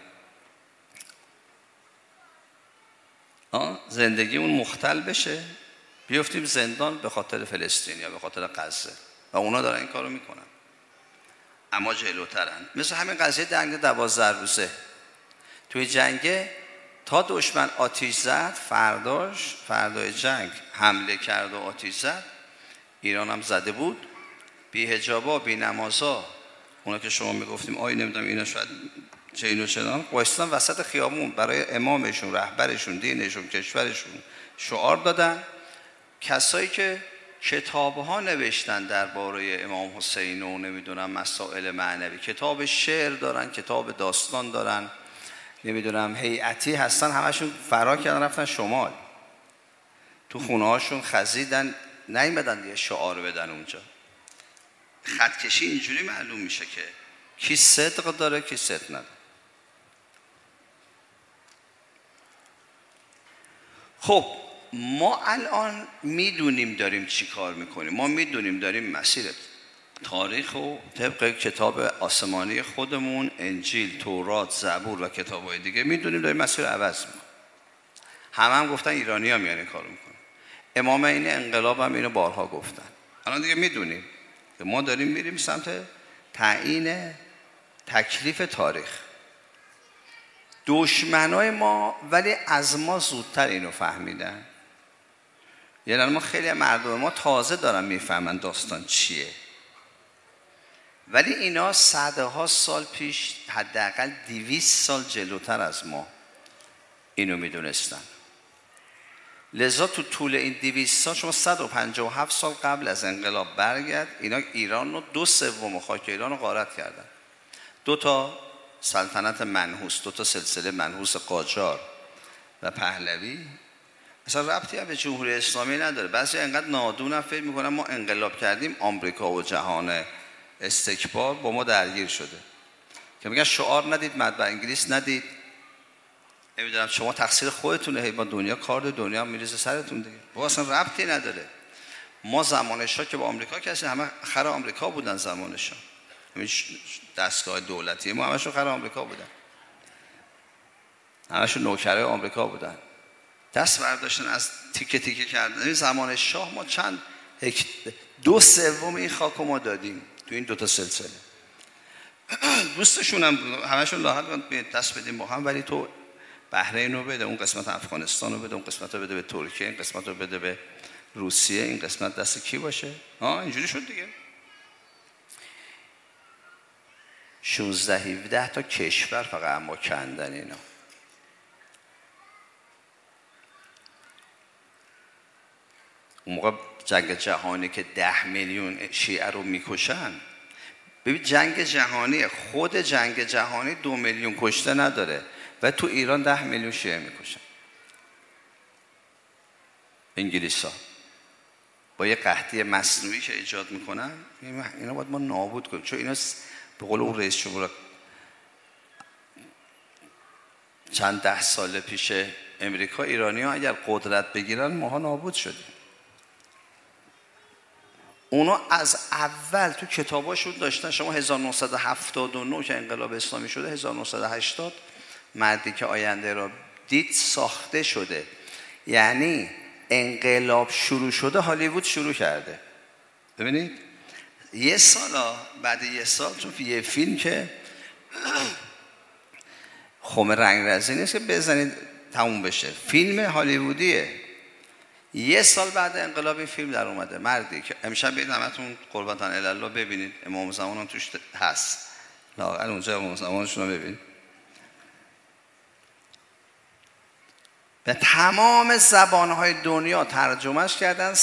زندگیمون مختل بشه، بیافتیم زندان به خاطر فلسطین یا به خاطر غزه، و اونا دارن این کارو میکنن. اما جلوترن. مثل همین قضیه جنگ 12 روزه. توی جنگ تا دشمن آتش زد، فردای جنگ حمله کرد و آتش زد. ایران هم زده بود. بی حجابا، بی نمازا، اونا که شما میگفتیم آی نمیدونم اینا شاید چه اینو چنان، وایستان وسط خیابون برای امامشون، رهبرشون، دینشون، کشورشون شعار دادن. کسایی که کتاب‌ها نوشتن درباره امام حسین و نمیدونم مسائل معنوی، کتاب شعر دارن، کتاب داستان دارن، نمیدونم هیئتی هستن، همشون فرار کردن رفتن شمال، تو خونه‌هاشون خزیدن، نیومدن یه شعار بدن اونجا. خطکشی اینجوری معلوم میشه که کی صدق داره کی صدق نداره. خب ما الان میدونیم داریم چی کار میکنیم، ما میدونیم داریم مسیر تاریخ و طبق کتاب آسمانی خودمون، انجیل، تورات، زبور و کتاب‌های دیگه، میدونیم داریم مسیر عوض میکنیم. هم گفتن ایرانی‌ها میان این کارو میکنن. امام این انقلاب هم اینو بارها گفتن. الان دیگه میدونیم که ما داریم میریم سمت تعیین تکلیف تاریخ. دشمنای ما ولی از ما زودتر اینو فهمیدن. یعنی ما خیلی مردم ما تازه دارن میفهمن داستان چیه، ولی اینا صدها سال پیش، حداقل 200 سال جلوتر از ما اینو میدونستن. لذا تو طول این 200 سال، شما 157 سال قبل از انقلاب برگرد، اینا ایران رو 2/3 خاک ایران رو غارت کردن. 2 تا سلطنت منحوس، 2 تا سلسله منحوس قاجار و پهلوی، اصلا ربطی هم به جمهوری اسلامی نداره. بعضی اینقدر نادون فکر میکنن ما انقلاب کردیم آمریکا و جهان استکبار با ما درگیر شده، که میگن شعار ندید، مطبع انگلیس ندید، نمیدونم شما تقصیر خودتونه، با دنیا کار دنیا هم میریزه سرتون دیگه. با اصلا ربطی نداره. ما زمان شاه که با آمریکا کسی همه خر آمریکا بودن، زمان شاه دستگاه دولتی ما همشون خر آمریکا بودن، همشون نوکرای آمریکا بودن. دست برداشتن از تیکه تیکه کردن. زمان شاه ما 2/3 این خاک ما دادیم تو این 2 تا سلسله. دوستشون هم همشون لاحق دست بدیم با هم، ولی تو بحرین رو بده، اون قسمت افغانستان رو بده، اون قسمت رو بده به ترکیه، این قسمت رو بده به روسیه، این قسمت دست کی باشه؟ اینجوری شد دیگه. 16-17 تا کشور فقط اما کندن اینا. اون موقع جنگ جهانی که 10 میلیون شیعه رو میکشن، ببین جنگ جهانی، خود جنگ جهانی 2 میلیون کشته نداره و تو ایران 10 میلیون شیعه میکشن. انگلیسا با یه قحطی مصنوعی که ایجاد میکنن، اینا باید ما نابود کنیم، چون اینا به قول اون رئیس جمهور چند 10 سال پیش امریکا، ایرانی ها اگر قدرت بگیرن ماها نابود شدیم. اونا از اول تو کتاباشون داشتن. شما 1979 که انقلاب اسلامی شده، 1980 مردی که آینده را دید ساخته شده. یعنی انقلاب شروع شده، هالیوود شروع کرده. ببینید یه سالا بعد یه سال، چون یه فیلم که خم رنگرزی نیست که بزنید تموم بشه، فیلم هالیوودیه. یه سال بعد انقلاب این فیلم در اومده. مردی که امشب برید همتون قربتان الله ببینید، امام زمان هم توش هست، لااقل اونجا امام زمانشون رو ببینید. به تمام زبانهای دنیا ترجمهش کردن.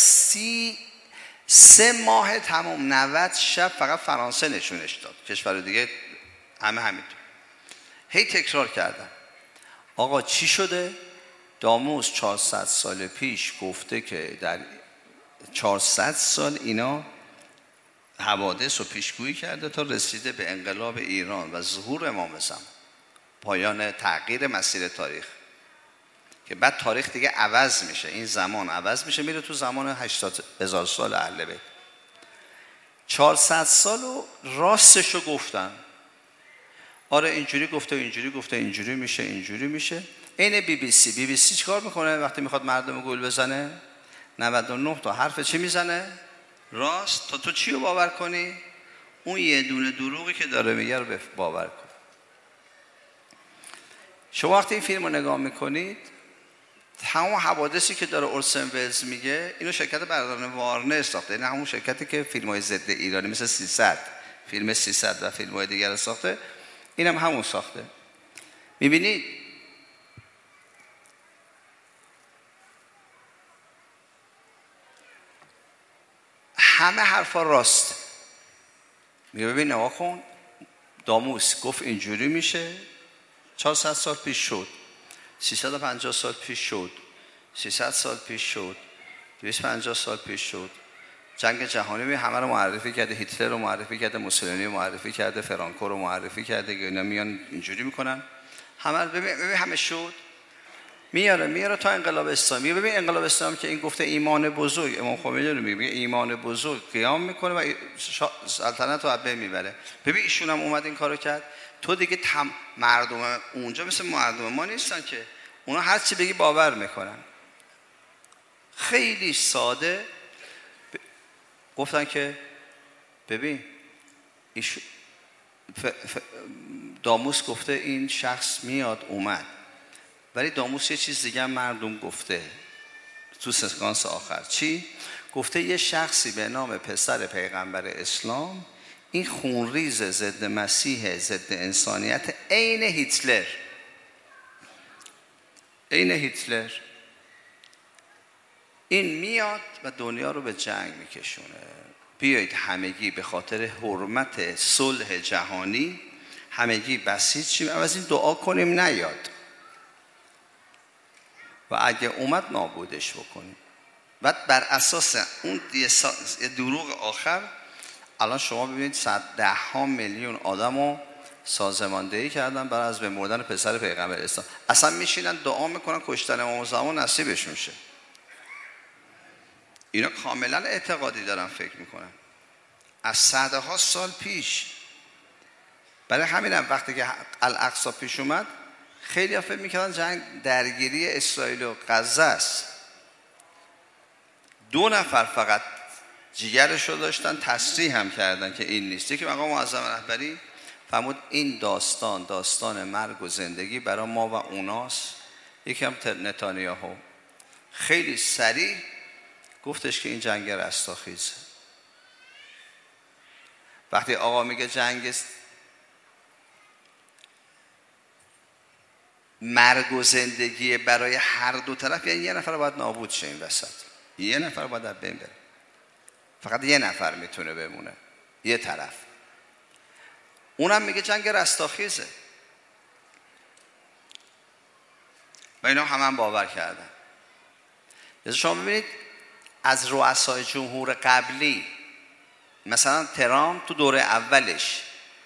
3 ماه تمام 90 شب فقط فرانسه نشونش داد، کشور دیگه همه همینطور. هی تکرار کردن. آقا چی شده؟ داموس 400 سال پیش گفته که در 400 سال اینا حوادث رو پیشگویی کرده تا رسیده به انقلاب ایران و ظهور امام زمان، پایان تغییر مسیر تاریخ، که بعد تاریخ دیگه عوض میشه، این زمان عوض میشه، میره تو زمان 80,000 سال اهل بیت. 400 سال رو راستش رو گفتن. آره اینجوری گفته، اینجوری گفته، اینجوری میشه، اینجوری میشه. این بی بی سی چیکار میکنه وقتی میخواد مردم گول بزنه؟ 99 تا حرف چی میزنه؟ راست. تا تو چی رو باور کنی؟ اون یه دونه دروغی که داره میگه رو باور کن. شما وقتی این فیلم رو نگاه میکنید، تمام حوادثی که داره اورسن ولز میگه، اینو شرکت برادران وارنر ساخته. این همون شرکتی که فیلم‌های ضد ایرانی مثل 300 فیلم 300 و فیلم‌های دیگر رو ساخته، اینم همون ساخته. میبینید همه حرفا راست. میگه ببین نگاه کن، داموس گفت اینجوری میشه، 400 سال پیش شد، 350 سال پیش شد، 300 سال پیش شد، 250 سال پیش شد. جنگ جهانی همه رو معرفی کرده، هیتلر رو معرفی کرده، موسولینی رو معرفی کرده، فرانکو رو معرفی کرده که اینا میان اینجوری میکنن. همه رو ببین همه شد. میاره تا انقلاب اسلامی. ببین انقلاب اسلامی که این گفته ایمان بزرگ، امام خمینی رو میگه ایمان بزرگ قیام میکنه و سلطنت رو بین میبره. ببین ایشون هم اومد این کارو کرد. تو دیگه مردم اونجا مثل مردم ما نیستن که اونا هر چی بگی باور میکنن. خیلی ساده گفتن که ببین داموس گفته این شخص میاد اومد، ولی داموس یه چیز دیگه هم مردم گفته تو سکانس آخر. چی؟ گفته یه شخصی به نام پسر پیغمبر اسلام، این خونریز ضد مسیح ضد انسانیت، عین هیتلر، عین هیتلر، این میاد و دنیا رو به جنگ میکشونه. بیایید همگی به خاطر حرمت صلح جهانی همگی بسیج شیم، از این دعا کنیم نیاد و اگه اومد نابودش بکنیم. بعد بر اساس اون دروغ آخر الان شما ببینید 110 میلیون آدم رو سازماندهی کردن برای از به مردن پسر پیغمبر اسلام. اصلا میشینن دعا میکنن کشتن امام زمان نصیبش میشه. اینا کاملا اعتقادی دارن فکر میکنن از صدها سال پیش. برای همین هم وقتی که الاقصی پیش اومد خیلی ها فکر میکردن جنگ درگیری اسرائیل و غزه است. 2 نفر فقط جیگرش رو داشتن تصریح هم کردن که این نیست. یکی مقام معظم رهبری فرمود این داستان مرگ و زندگی برای ما و اوناست. یکی هم نتانیاهو خیلی سریع گفتش که این جنگ رستاخیزه. وقتی آقا میگه جنگ مرگ و زندگی برای هر دو طرف، یعنی یه نفر باید نابود شه این وسط، یه نفر باید از بین بره، فقط یه نفر میتونه بمونه یه طرف. اونم میگه جنگ رستاخیزه و اینا هم باور کردن. شما ببینید از رؤسای جمهور قبلی، مثلا ترامپ تو دوره اولش،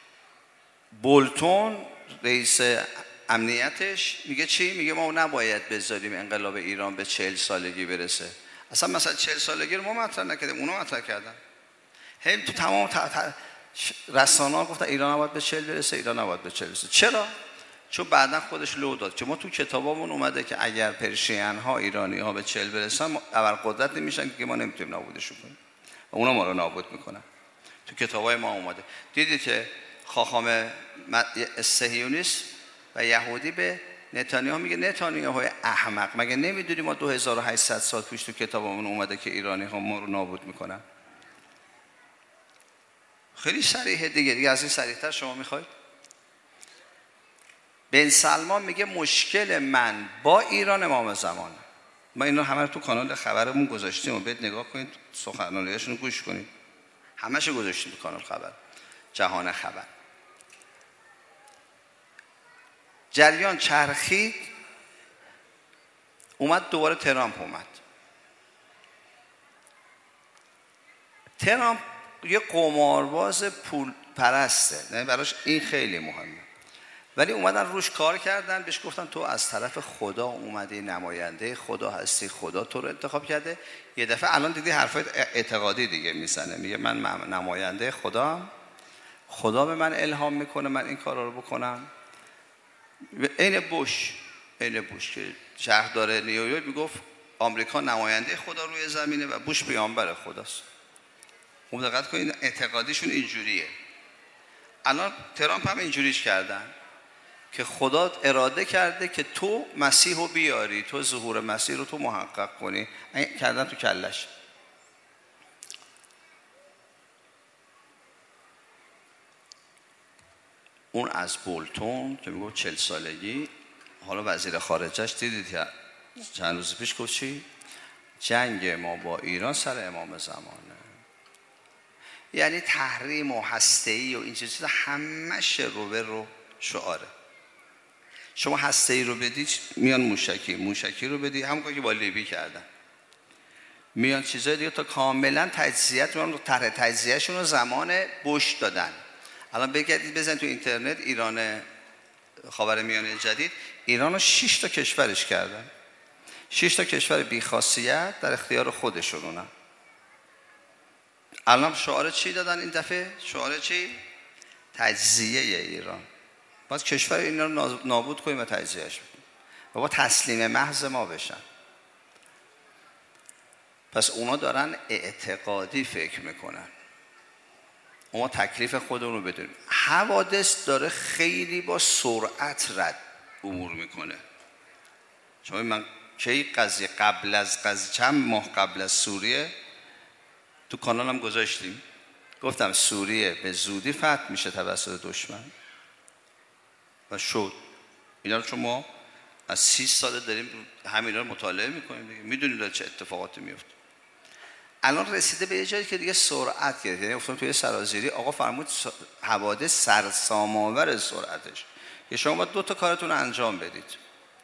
بولتون رئیس امنیتش میگه چی؟ میگه ما نباید بذاریم انقلاب ایران به 40 سالگی برسه. اصلا مثلا 40 سالگی رو ما مطرح نکردیم، اونا مطرح کردن. هم تو تمام رسانه‌ها گفتن ایران نباید به 40 برسه، ایران نباید به 40 برسه. چرا؟ چون بعداً خودش لو داد که ما تو کتابامون اومده که اگر پرشین ها ایرانی ها به 40 برسن ابرقدرت نمیشن که ما نمیتونیم نابودشون کنیم و اونا ما رو نابود میکنن. تو کتابای ما اومده. دیدید که خاخام صهیونیست و یهودی به نتانیاهو میگه نتانیاهو احمق، مگه نمیدونی ما 2800 سال پیش تو کتابمون اومده که ایرانی ها ما رو نابود میکنن؟ خیلی صریحه دیگه از این صریح‌تر شما میخواید؟ بن سلمان میگه مشکل من با ایران امام زمان. ما اینا همه رو تو کانال خبرمون گذاشتیم و برید نگاه کنید، سخنرانیاشون رو گوش کنید، همه‌شو گذاشتیم تو کانال خبر، جهان خبر. جریان چرخید، اومد دوباره ترامپ اومد. ترامپ یه قمارباز پول پرسته، نه براش این خیلی مهمه، ولی اومدن روش کار کردن، بهش گفتن تو از طرف خدا اومدی، نماینده خدا هستی، خدا تو رو انتخاب کرده. یه دفعه الان دیدی حرفای اعتقادی دیگه میزنه، میگه من نماینده خدام، خدا به من الهام میکنه من این کارا رو بکنم. عین بوش که شهردار نیویورک میگفت آمریکا نماینده خدا روی زمینه و بوش پیامبر خداست. خوب دقت کنید اعتقادیشون اینجوریه. الان ترامپ هم اینجوریش کردن که خدا اراده کرده که تو مسیح رو بیاری، تو ظهور مسیح رو تو محقق کنی، کردن تو کلش. اون از بولتون که میگه 40 سالگی، حالا وزیر خارجش دیدید که چند روز پیش گفت چی؟ جنگ ما با ایران سر امام زمانه. یعنی تحریم و هسته‌ای و این چیزا همش رو شعاره. شما هسته‌ای رو بدید میان موشکی رو بدید، همون کاری که با لیبی کردن، میان چیزای دیگه تا کاملا تجزیه‌ات میان. طرح تجزیه‌شون رو زمان بوش دادن. الان بگردید بزنید تو اینترنت ایران خاورمیانه جدید، ایران رو 6 تا کشورش کردن، 6 تا کشور بی‌خاصیت در اختیار خودشونن. الان شعار چی دادن این دفعه؟ شعار چی؟ تجزیه ایران. باید کشور اینا رو نابود کنیم و تجزیهش کنیم و با تسلیم محض ما بشن. پس اونا دارن اعتقادی فکر میکنن. ما تکلیف خودمون رو بدونیم. حوادث داره خیلی با سرعت رد امور میکنه. شما من کی قضیه قبل از قضیه چند ماه قبل از سوریه تو کانالم گذاشتیم، گفتم سوریه به زودی فتح میشه توسط دشمن و شد. اینا رو شما از 30 سال داریم همینا رو مطالعه میکنیم دیگه، میدونید چه اتفاقاتی میفته. الان رسیده به یه جایی که دیگه سرعت گرفت، یعنی افتادیم توی سرازیری. آقا فرمود حوادث سرسام‌آور سرعتش که شما باید 2 تا کارتون رو انجام بدید.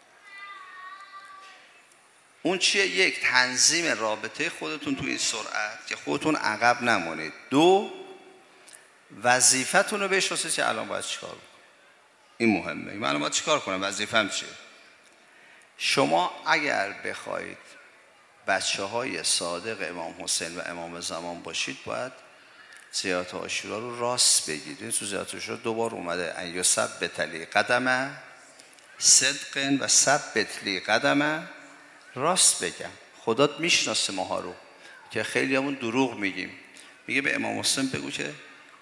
اون چیه؟ 1 تنظیم رابطه خودتون توی این سرعت که خودتون عقب نمونید. 2 وظیفتون رو بشناسید که الان باید چیکار کنید. این مهمه. من الان باید چیکار کنم؟ وظیفه‌م چیه؟ شما اگر بخواید بچه‌های صادق امام حسین و امام زمان باشید، باید زیارت عاشورا رو راست بگید. این تو زیارت عاشورا 2 بار اومده ان یثبت لی قدم صدق و ثبت لی قدم. راست بگم. خدا میشناسه ماها رو که خیلی همون دروغ میگیم. میگه به امام حسین بگو که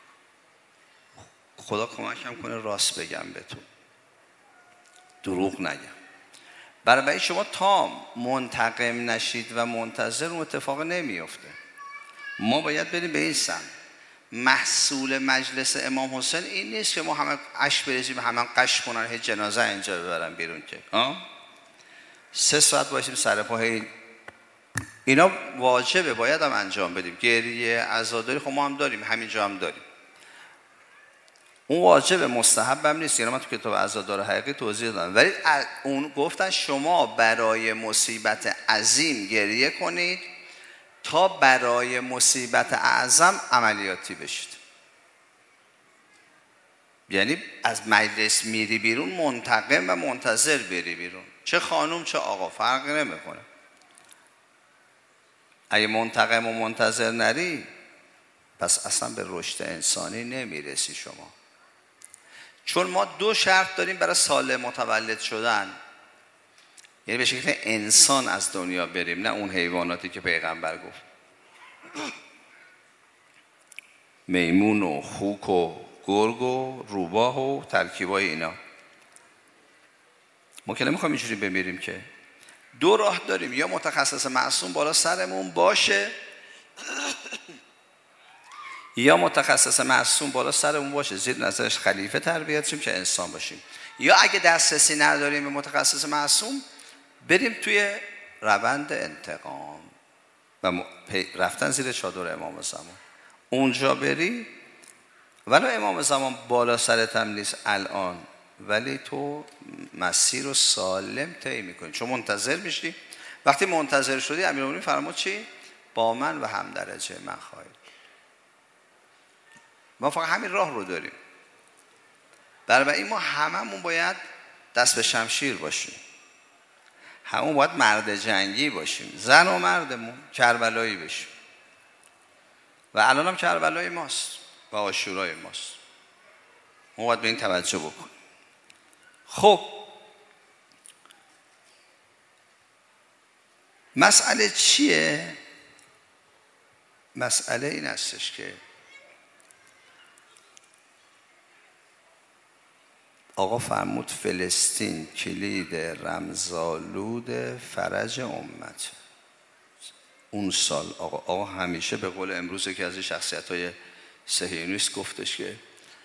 خدا کمکم کنه راست بگم به تو، دروغ نگم. برای شما تا منتقم نشید و منتظر اون اتفاق نمیفته. ما باید بریم به این سمت. محصول مجلس امام حسین این نیست که ما همه عشق بریزیم، همه قش کنن، هیچ جنازه اینجا ببرن بیرون که 3 ساعت باشیم سر پای اینا. واجبه، باید هم انجام بدیم. گریه عزاداری خب ما هم داریم، همینجا هم داریم. اون واجب، مستحب هم نیست. یعنی من تو کتاب عزادار حقیقی توضیح دادم. ولی اون گفتن شما برای مصیبت عظیم گریه کنید تا برای مصیبت اعظم عملیاتی بشید. یعنی از مجلس میری بیرون منتقم و منتظر بری بیرون، چه خانم چه آقا فرق نمیکنه. اگه منتقم و منتظر نری پس اصلا به رشد انسانی نمیرسی شما. چون ما 2 شرط داریم برای صالح متولد شدن، یعنی به شکل انسان از دنیا بریم، نه اون حیواناتی که پیغمبر گفت. میمون و خوک و گرگ و روباه و ترکیبای اینا. ما که نمیخوایم اینجوری بمیریم که. 2 راه داریم، یا متخصص معصوم بالا سرمون باشه یا متخصص معصوم بالا سرمون باشه، زیر نظرش خلیفه تربیت شیم که انسان باشیم. یا اگه دسترسی نداریم به متخصص معصوم، بریم توی روند انتقام و رفتن زیر چادر امام زمان. اونجا بری ولو امام زمان بالا سرت هم نیست الان، ولی تو مسیر رو سالم طی میکنی، چون منتظر میشی. وقتی منتظر شدی امیرالمومنین فرمود چی؟ با من و هم درجه من خواهید. ما فقط همین راه رو داریم. برای این ما هممون باید دست به شمشیر باشیم، همون باید مرد جنگی باشیم، زن و مردمون کربلایی بشیم. و الان هم کربلای ماست و عاشورای ماست. ما باید به این توجه بکنیم. خب مسئله چیه؟ مسئله این هستش که آقا فرمود فلسطین کلید رمزآلود فرج امت. اون سال آقا همیشه به قول امروز که از شخصیت‌های صهیونیست گفتش که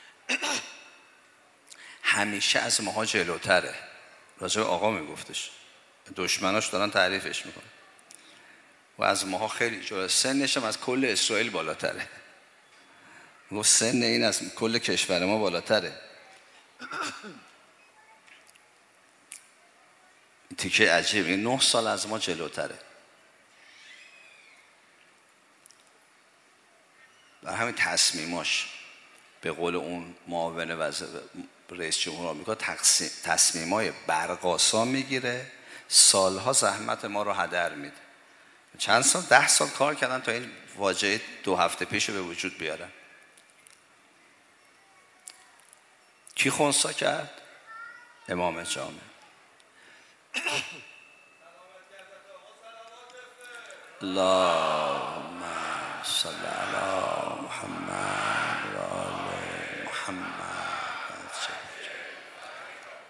همیشه از ماها جلوتره. راجع به آقا میگفتش، دشمناش دارن تعریفش میکنن و از ماها خیلی جلوتره. سنش هم از کل اسرائیل بالاتره. گفت سن این از کل کشور ما بالاتره. تیکه عجیبی 9 سال از ما جلوتره. و همین تصمیماش به قول اون معاون رئیس جمهور آمریکا تصمیمای برق‌آسا میگیره، سالها زحمت ما رو هدر میده. چند سال 10 سال کار کردن تا این واژه 2 هفته پیش رو به وجود بیارن. کی خنثی کرد؟ امام جامع. اللهم صل علی محمد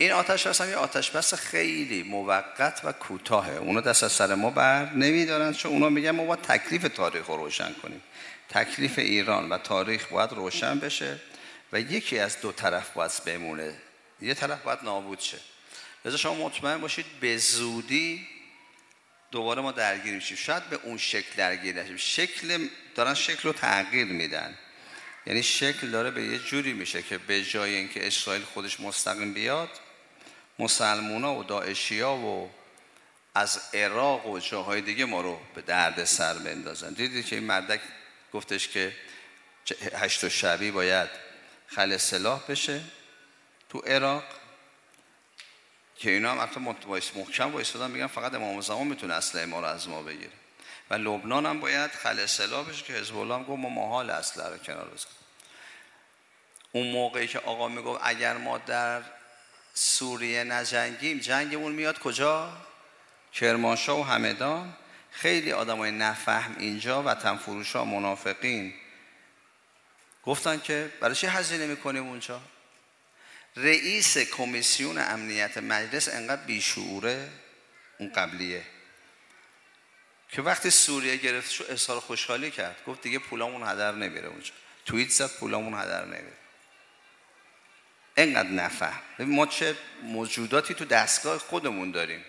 این آتش بس هم یه آتش بس خیلی موقت و کوتاهه. اونا دست از سر ما بر نمیدارن، چون اونا میگن ما باید تکلیف تاریخ رو روشن کنیم. تکلیف ایران و تاریخ باید روشن بشه و یکی از دو طرف باید بمونه، یه طرف باید نابود شه. لذا شما مطمئن باشید به زودی دوباره ما درگیر میشیم. شاید به اون شکل درگیر نشیم، دارن شکل رو تغییر میدن. یعنی شکل داره به یه جوری میشه که به جای اینکه اسرائیل خودش مستقیم بیاد، مسلمونا و داعشیا و از عراق و جاهای دیگه ما رو به درد سر بندازن. دیدید که این مردک گفتش که 8 شعبی باید خل سلاح بشه تو عراق، که اینا هم البته محکم وایسادن میگن فقط امام زمان میتونه اسلحه ما رو از ما بگیره، و لبنان هم باید خل سلاح بشه، که حزب الله هم گفت ما محال اسلحه رو کنار بذاریم. اون موقعی که آقا میگفت اگر ما در سوریه نجنگیم، جنگمون میاد کجا؟ کرمانشاه و همدان. خیلی آدمای نفهم اینجا وطن فروشا منافقین گفتن که برای چه هزینه میکنیم اونجا؟ رئیس کمیسیون امنیت مجلس انقدر بیشعوره، اون قبلیه، که وقتی سوریه گرفت شو اظهار خوشحالی کرد، گفت دیگه پولامون هدر نمیره اونجا. توییت زد پولامون هدر نمیره. اینقدر نفهم. ما چه موجوداتی تو دستگاه خودمون داریم،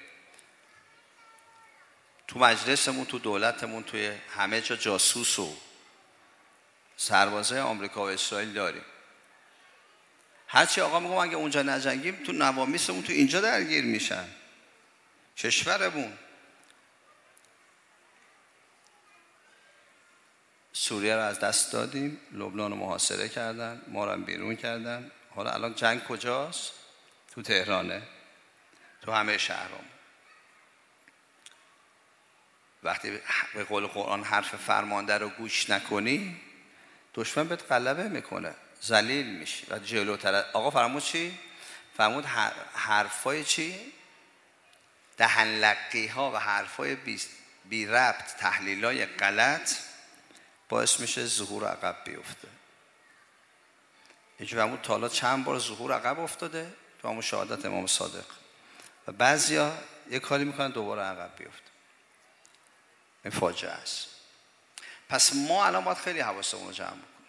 تو مجلسمون، تو دولتمون، توی همه جا جاسوس و سربازای آمریکا و اسرائیل داریم. هرچی آقا میگم اگه اونجا نجنگیم، تو نوامیسمون تو اینجا درگیر میشن. کشورمون سوریه رو از دست دادیم، لبنان رو محاصره کردن، ما رو هم بیرون کردن. حالا الان جنگ کجاست؟ تو تهرانه، تو همه شهرام. وقتی به قول قرآن حرف فرمانده رو گوش نکنی، دشمن بهت غلبه میکنه، ذلیل میشی و جلوتر. آقا فرمود چی؟ فرمود حرفای چی؟ دهنلقی ها و حرفای بی ربط، تحلیلای غلط باعث میشه ظهور عقب بیفته. اینجا فرمود تا حالا چند بار ظهور عقب افتاده تو همون شهادت امام صادق، و بعضیا یه کاری میکنن دوباره عقب بیفته. این فاجعه است. پس ما الان باید خیلی حواسمون رو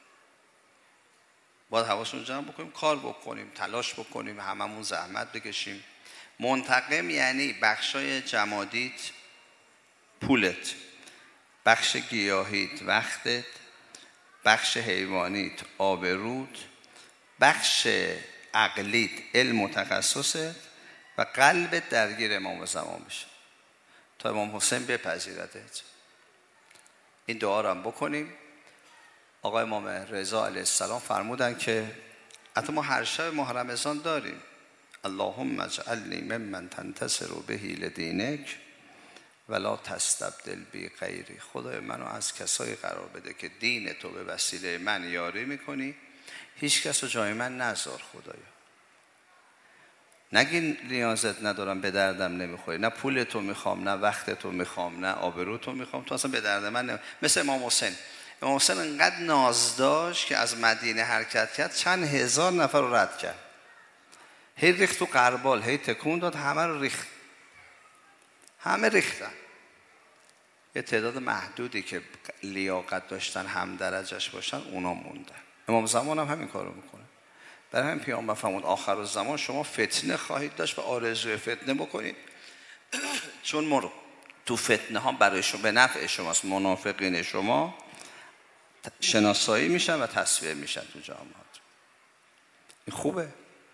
جمع بکنیم. کار بکنیم، تلاش بکنیم، هممون زحمت بکشیم. منتقم یعنی بخشای جمادیت پولت، بخش گیاهیت وقتت، بخش حیوانیت آبروت، بخش عقلیت علم و تخصصت، و قلبت درگیر امام زمان بشه تا امام حسین بپذیرتت. این دعا رو هم بکنیم. آقای امام رضا علیه السلام فرمودن که حتی ما هر شب ماه رمضان داریم اللهم اجعلنی ممن تنتصر به لدینک ولا تستبدل بی غیری. خدای منو از کسایی قرار بده که دین تو به وسیله من یاری میکنی، هیچ کس رو جای من نذار خدایا. نگین نیازت ندارم، به دردم نمیخوری، نه پول تو میخوام، نه وقت تو میخوام، نه آبرو تو میخوام، تو اصلا به درد من مثل امام حسین. امام حسین انقدر ناز داشت که از مدینه حرکت کرد، چند هزار نفر رو رد کرد، هی ریخت تو قربال، هی تکون داد، همه رو ریخت، همه ریختن. یه تعداد محدودی که لیاقت داشتن هم درجهش باشن اونا موندن. امام زمان هم همین کارو میکنه. برای همین پیامبر فرمود آخر الزمان شما فتنه خواهید داشت و آرزوی فتنه بکنید، چون ما رو تو فتنه ها برای شما به نفع شماست. منافقین شما شناسایی میشن و تصفیه میشن تو جامعات. این خوبه،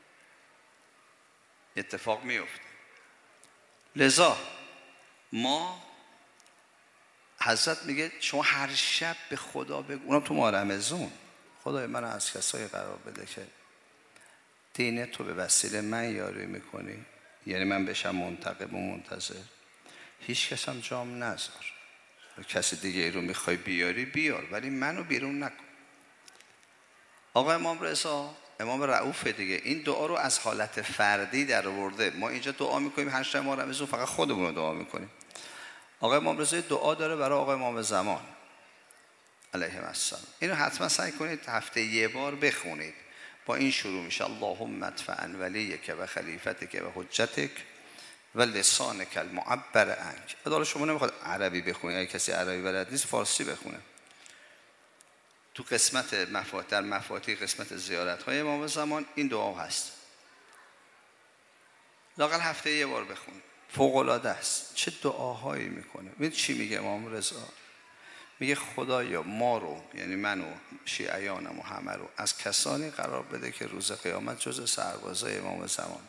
اتفاق میفته. لذا ما حضرت میگه شما هر شب به خدا بگو، اونم تو ماه رمضان، خدای من از کسایی قرار بده که دین تو به وسیله من یاری میکنی، یعنی من بشم منتقم و منتظر، هیچ کس هم جام نذار. کسی دیگه ای رو میخوای بیاری بیار، ولی منو بیرون نکن. آقا امام رضا امام رؤوف دیگه این دعا رو از حالت فردی در آورده. ما اینجا دعا میکنیم هر شب ماه رمضان فقط خودمون رو دعا میکنیم. آقا امام رضا دعا داره برای آقا امام زمان علیه السلام. اینو حتما سعی کنید هفته یه بار بخونید. با این شروع میشه اللهم ادفع عن ولیک و خلیفتک و حجتک و لسانک المعبر عنک. حالا شما نمیخواد عربی بخونید، اگه کسی عربی بلد نیست فارسی بخونه. تو قسمت در مفاتیح قسمت زیارت های امام زمان این دعا هست. لااقل هفته یه بار بخونید، فوق العاده است. چه دعاهایی میکنه. ببین چی میگه امام رضا؟ میگه خدایا ما رو، یعنی من و شیعیانم و همه رو، از کسانی قرار بده که روز قیامت جز سربازای امام زمان.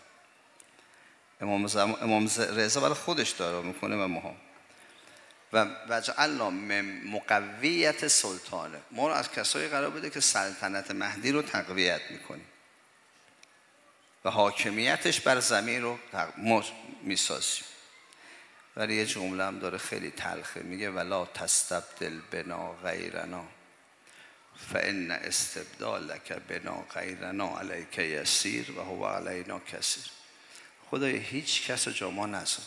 امام رضا برای خودش دعا میکنه و ما و وجعلنا من مقویت سلطانه، ما رو از کسایی قرار بده که سلطنت مهدی رو تقویت میکنیم و حاکمیتش بر زمین رو میسازیم. ولی یه جمله هم داره خیلی تلخه، میگه ولا تستبدل بنا غیرنا فان استبدالک بنا غیرنا علیک یسیر و هو علینا کثیر. خدای هیچ کس رو جا ما نذار.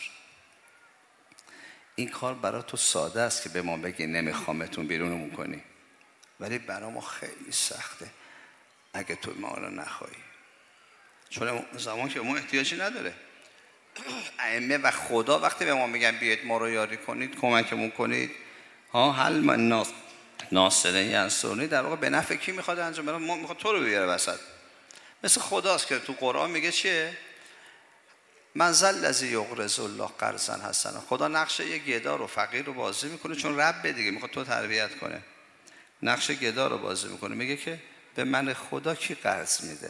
این کار برای تو ساده است که به ما بگی نمیخوامتون بیرونمون کنی، ولی برای ما خیلی سخته اگه تو ما رو نخوایی. چون زمان که ما احتیاجی نداره. ائمه و خدا وقتی به ما میگن بیاید ما رو یاری کنید، کمکمون کنید، حل من ناصره ینصرنی، در واقع به نفع کی میخواد انجام بده؟ ما میخواد تو رو بیاره وسط. مثل خداست که تو قرآن میگه چیه؟ من ذا الذی یقرض الله قرضا حسنا. خدا نقش یه گدا رو، فقیر رو بازی میکنه، چون رب دیگه میخواد تو تربیت کنه. نقش گدا رو بازی میکنه، میگه که به من خدا کی قرض میده؟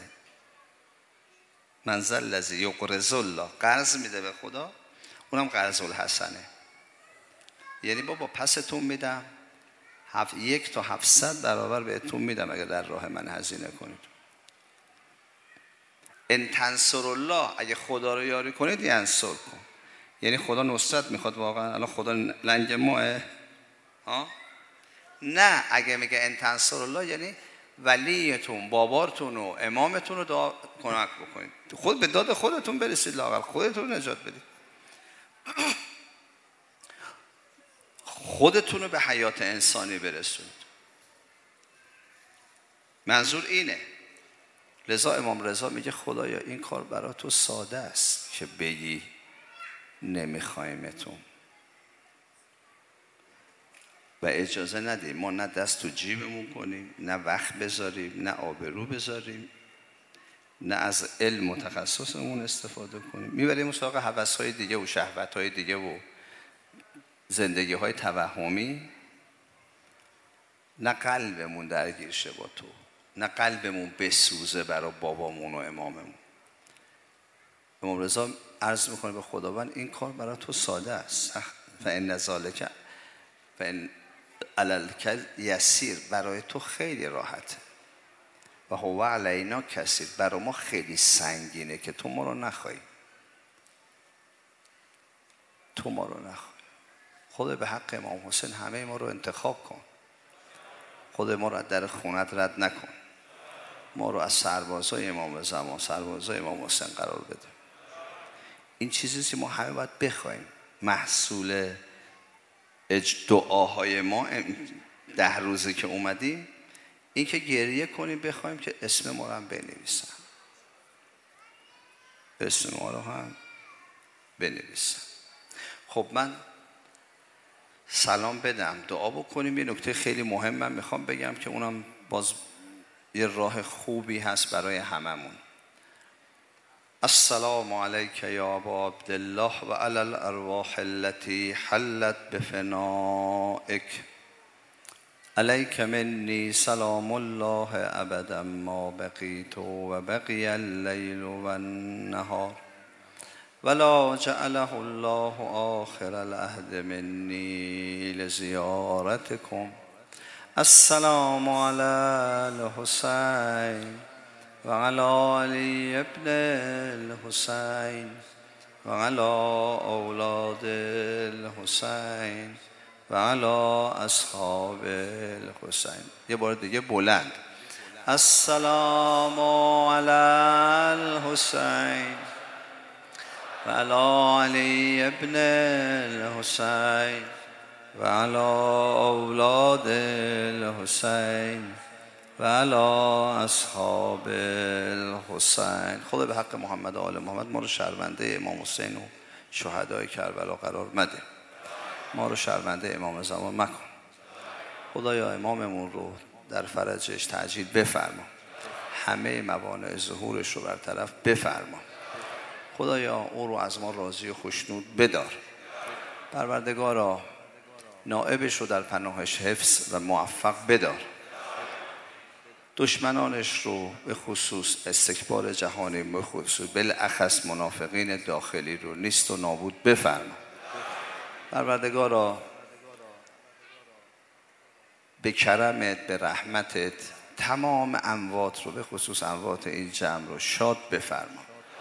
من ذا الذی یقرض الله، قرض میده به خدا، اونم قرض الحسنه. یعنی بابا پستون میدم 1 تا 700 برابر بهتون میدم اگر در راه من هزینه کنید. ان تنصر الله، اگه خدا رو یاری کنید ینصر کن. یعنی خدا نصرت میخواد واقعا؟ الان خدا لنگ ماه؟ نه، اگه میگه ان تنصر الله یعنی ولیتون، بابارتون و امامتون رو دعا کمک بکنید. خود به داد خودتون برسید، لااقل خودتون نجات بدید، خودتون رو به حیات انسانی برسونید. منظور اینه. لذا امام رضا میگه خدایا این کار برای تو ساده است که بگی نمیخوایمتون و اجازه ندیم ما نه دست تو جیبمون کنیم، نه وقت بذاریم، نه آبرو بذاریم، نه از علم و تخصصمون استفاده کنیم. میبریم سراغ هوس‌های دیگه و شهوت‌های دیگه و زندگی‌های توهمی. نه قلبمون درگیر شه با تو، نه قلبمون بسوزه برای بابامون و اماممون. امام رضا عرض میکنه به خداوند این کار برای تو ساده است. فإن ذلک فإن علیک یسیر، برای تو خیلی راحته و هو علینا کثیر، برای ما خیلی سنگینه که تو ما رو نخوای. تو ما رو نخوای. خدا به حق امام حسین همه ما رو انتخاب کن. خدا ما رو از در خونت رد نکن. ما رو از سربازای امام زمان، سربازای امام حسین قرار بده. این چیزیست که ما همه باید بخوایم. محصول دعاهای ما 10 روزه که اومدیم این که گریه کنیم، بخوایم که اسم ما رو هم بنویسن، اسم ما رو هم بنویسن. خب من سلام بدم، دعا بکنیم. یه نکته خیلی مهم من میخوام بگم که اونم باز یه راه خوبی هست برای هممون. السلام علیک یا ابا عبدالله و علی الارواح التي حلت بفنائک، علیک منی سلام الله ابدا ما بقیت و بقی اللیل و النهار ولا جعله الله آخر العهد منی لزیارتکم. السلام علی الحسین و علی علی ابن الحسین و علی اولاد الحسین و علی اصحاب الحسین. یه بار دیگه بلند. السلام علی الحسین و علی علی ابن الحسین و علی اولاد الحسین و علی اصحاب الحسین. خدا به حق محمد و آل محمد ما رو شرمنده امام حسین و شهدای کربلا قرار مده، ما رو شرمنده امام زمان مکن. خدایا اماممون رو در فرجش تعجیل بفرما، همه موانع ظهورش رو برطرف بفرما. خدایا او رو از ما راضی و خوشنود بدار. پروردگارا نائبش رو در پناهش حفظ و موفق بدار. دشمنانش رو به خصوص استکبار جهانی، به خصوص بالاخص منافقین داخلی رو نیست و نابود بفرما. پروردگارا به کرمت، به رحمتت تمام اموات رو به خصوص اموات این جمع رو شاد بفرما.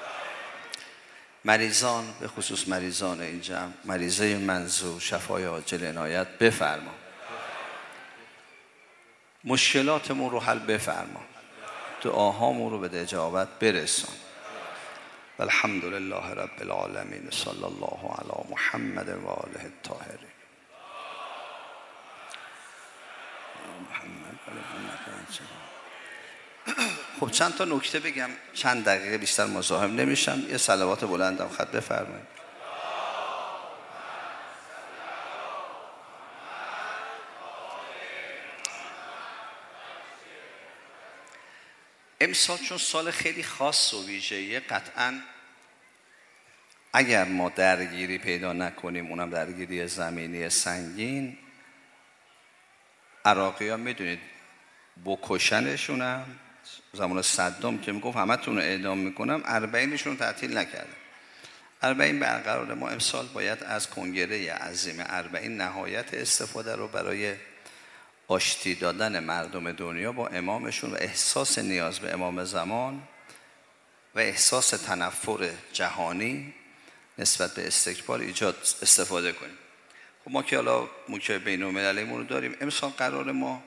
مریضان به خصوص مریضان این جمع، مریضه منظور شفای عاجل عنایت بفرما. مشکلاتمون رو حل بفرما، دعاهامون رو به اجابت برسان. والحمد لله رب العالمین. صلی الله علی محمد و آله الطاهرین. خب چند تا نکته بگم، چند دقیقه بیشتر مزاحم نمیشم. یه صلوات بلندم خط بفرمایید. امسال چون سال خیلی خاص و ویژه‌ایه، قطعاً اگر ما درگیری پیدا نکنیم، اونم درگیری زمینی سنگین، عراقی ها میدونید بکشنشونم، زمان صدام که میگفت همه تون رو اعدام میکنم، 40 رو تعطیل نکردم. 40 برقرار. ما امسال باید از کنگره عظیم 40 نهایت استفاده رو برای آشتی دادن مردم دنیا با امامشون و احساس نیاز به امام زمان و احساس تنفر جهانی نسبت به استکبار ایجاد استفاده کنیم. خب ما که حالا موکب بین المللیمون رو داریم، امسال قرار ما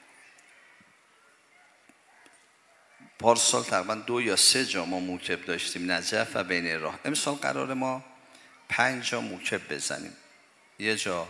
پارسال تقریبا 2 یا 3 جا ما موکب داشتیم، نجف و بین راه. امسال قرار ما 5 جا موکب بزنیم. یه جا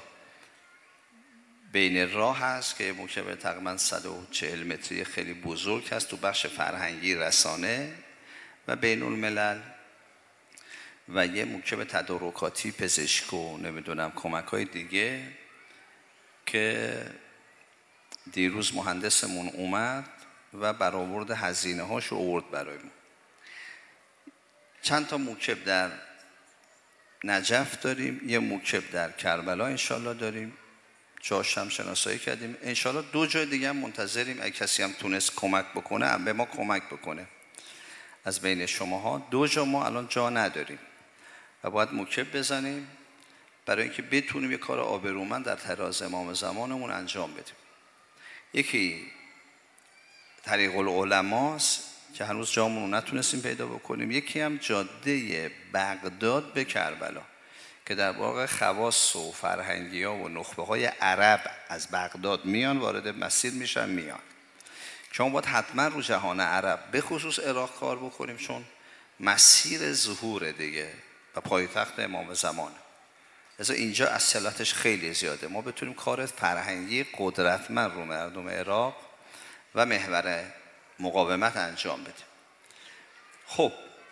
بین راه هست که موکب تقریبا 140 متری خیلی بزرگ هست تو بخش فرهنگی رسانه و بین الملل، و یه موکب تدارکاتی پزشک و نمیدونم کمک های دیگه که دیروز مهندسمون اومد و برآورد هزینه هاشو آورد برای ما. چند تا موکب در نجف داریم، یه موکب در کربلا انشالله داریم، جاش هم شناسایی کردیم. انشالله 2 جای دیگه هم منتظریم، اگه کسی هم تونست کمک بکنه به ما کمک بکنه. از بین شماها 2 جا ما الان جا نداریم و باید موکب بزنیم برای اینکه بتونیم یه کار آبرومند در تراز امام زمانمون انجام بدیم. یکی طریق العلماست که هنوز جامون رو نتونستیم پیدا بکنیم. یکی هم جاده بغداد به کربلا که در واقع خواص و فرهنگی ها و نخبه های عرب از بغداد میان، وارد مسیر میشن میان. چون باید حتما رو جهان عرب به خصوص عراق کار بکنیم، چون مسیر ظهور دیگه و پایتخت امام زمان. از اینجا اصالتش خیلی زیاده، ما بتونیم کار فرهنگی قدرتمند رو مردم عراق و محور مقاومت انجام بدیم. خب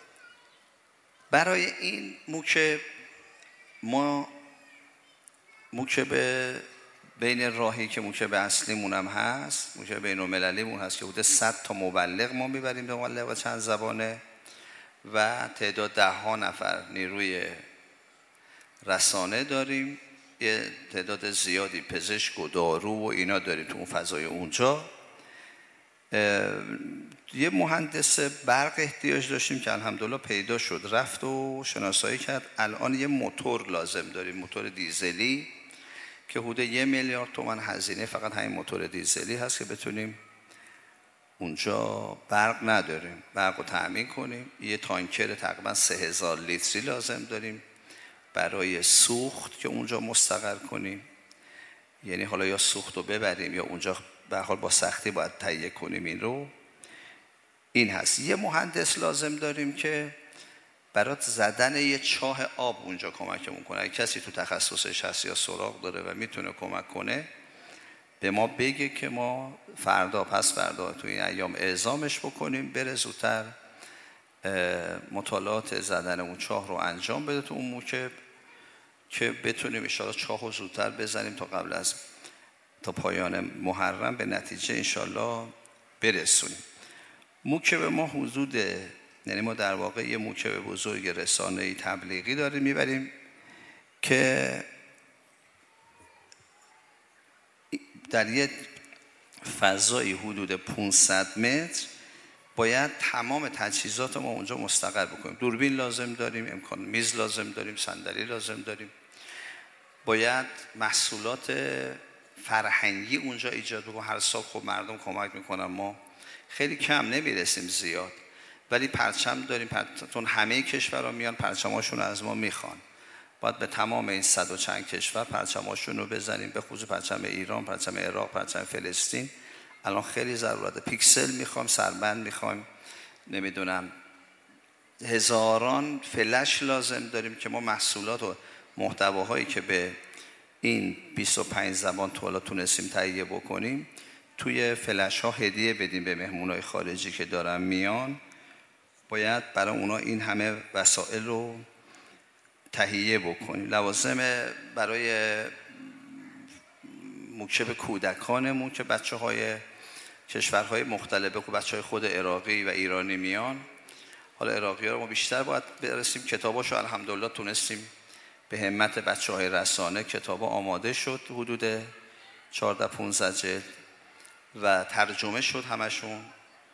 برای این موکب ما موکب بین راهی که موکب اصلیمون هم هست، موکب بین المللیمون هست که حدود 100 تا مبلغ ما میبریم به مبلغ چند زبانه و تعداد 10 نفر نیروی رسانه داریم، یه تعداد زیادی پزشک و دارو و اینا داریم تو اون فضای اونجا. یه مهندس برق احتیاج داشتیم که الحمدلله پیدا شد، رفت و شناسایی کرد. الان یه موتور لازم داریم، موتور دیزلی که حدود 1 میلیارد تومان هزینه فقط همین موتور دیزلی هست که بتونیم اونجا، برق نداریم، برق رو تأمین کنیم. یه تانکر تقریبا 3000 لیتری لازم داریم برای سوخت که اونجا مستقر کنیم. یعنی حالا یا سوخت رو ببریم یا اونجا به هر حال با سختی باید تهیه کنیم. این رو این هست. یه مهندس لازم داریم که برات زدن یه چاه آب اونجا کمکمون کنه. اگه کسی تو تخصصش هست یا سراغ داره و میتونه کمک کنه، به ما بگه که ما فردا پس فردا تو این ایام اعزامش بکنیم، بره زودتر مطالعات زدن اون چاه رو انجام بده تو اون موکب که بتونیم انشاءالله چاه رو زودتر بزنیم تا پایان محرم به نتیجه انشاءالله برسونیم. موکب ما حدود، یعنی ما در واقع یه موکب بزرگ رسانه‌ای تبلیغی داریم میبریم که در یه فضای حدود 500 متر باید تمام تجهیزات ما اونجا مستقر بکنیم. دوربین لازم داریم، امکان میز لازم داریم، صندلی لازم داریم. باید محصولات فرهنگی اونجا ایجاد بکنیم. هر سال خب مردم کمک میکنن، ما خیلی کم نمیرسیم زیاد، ولی پرچم داریم، چون همه کشورها میان پرچماشون رو از ما میخوان. باید به تمام این 100 و چند کشور پرچماشون رو بزنیم، به خصوص پرچم ایران، پرچم عراق، پرچم فلسطین. الان خیلی ضرورت پیکسل میخوام، سربند میخوام، نمیدونم هزاران فلش لازم داریم که ما محصولات و محتواهایی که به این 25 زبان تونستیم تهیه بکنیم توی فلش ها هدیه بدیم به مهمونای خارجی که دارن میان. باید برای اونا این همه وسایل رو تهیه بکنیم. لوازم برای موکب کودکانمون که بچه‌های کشورهای مختلف، بچه‌های خود عراقی و ایرانی میان. حالا عراقی‌ها رو ما بیشتر باید برسیم. کتاباشو الحمدلله تونستیم به همت بچه‌های رسانه کتابا آماده شد، حدود 14-15 جلد و ترجمه شد همشون.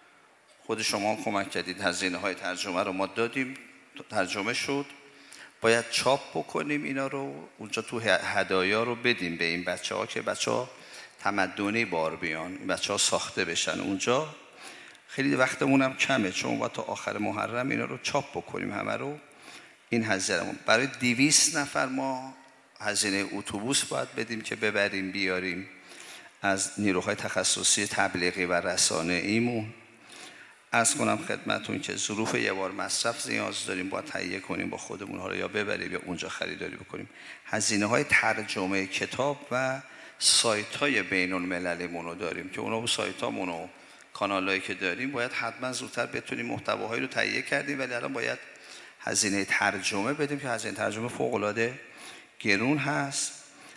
خود شما هم کمک کردید، هزینه‌های ترجمه رو ما دادیم، ترجمه شد. باید چاپ بکنیم اینا رو اونجا، تو هدایا رو بدیم به این بچه‌ها که بچه‌ها تمدنی بار بیان، این بچه‌ها ساخته بشن اونجا. خیلی وقتمون هم کمه چون باید تا آخر محرم اینا رو چاپ بکنیم همه رو. این هزینه‌مون برای 200 نفر ما هزینه اتوبوس باید بدیم که ببریم بیاریم از نیروهای تخصصی تبلیغی و رسانه‌ایمون. عرض کنم خدمتون که ظروف یه بار مصرف نیاز داریم، باید تهیه کنیم با خودمون، حالا یا ببریم یا اونجا خریداری بکنیم. هزینه‌های ترجمه کتاب و سایت‌های بین‌المللیمون رو داریم که اونا سایت‌هامون و کانالایی که داریم باید حتما زودتر بتونیم محتواهایی رو تهیه کردیم، ولی الان باید هزینه ترجمه بدیم که هزینه ترجمه فوق‌العاده گرون هست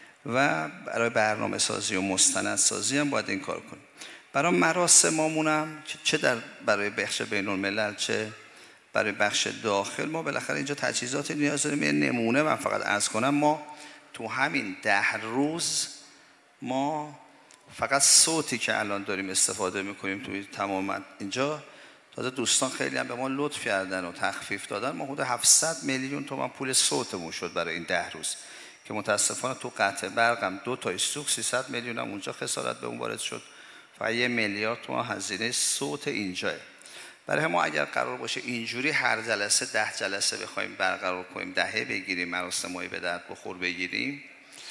و برای برنامه سازی و مستند سازی هم باید این کار کنیم. برای مراسمامون هم چه برای بخش بین الملل چه برای بخش داخل ما بالاخره اینجا تجهیزات نیاز داریم. یه نمونه من فقط عرض کنم، ما تو همین 10 روز ما فقط صوتی که الان داریم استفاده میکنیم توی تمام اینجا، تازه دوستان خیلی هم به ما لطف کردن و تخفیف دادن، ما حدود 700 میلیون تومان پول صوتمون شد برای این 10 روز که متاسفانه تو قطع برقم 2 تا استوک 300 میلیون هم اونجا خسارت به اون وارد شد و 1 میلیارد تومان هزینه صوت اینجاه. برای ما اگر قرار باشه اینجوری هر جلسه 10 جلسه بخوایم برقرار کنیم، دهه بگیریم، مراسمایی به درد بخور بگیریم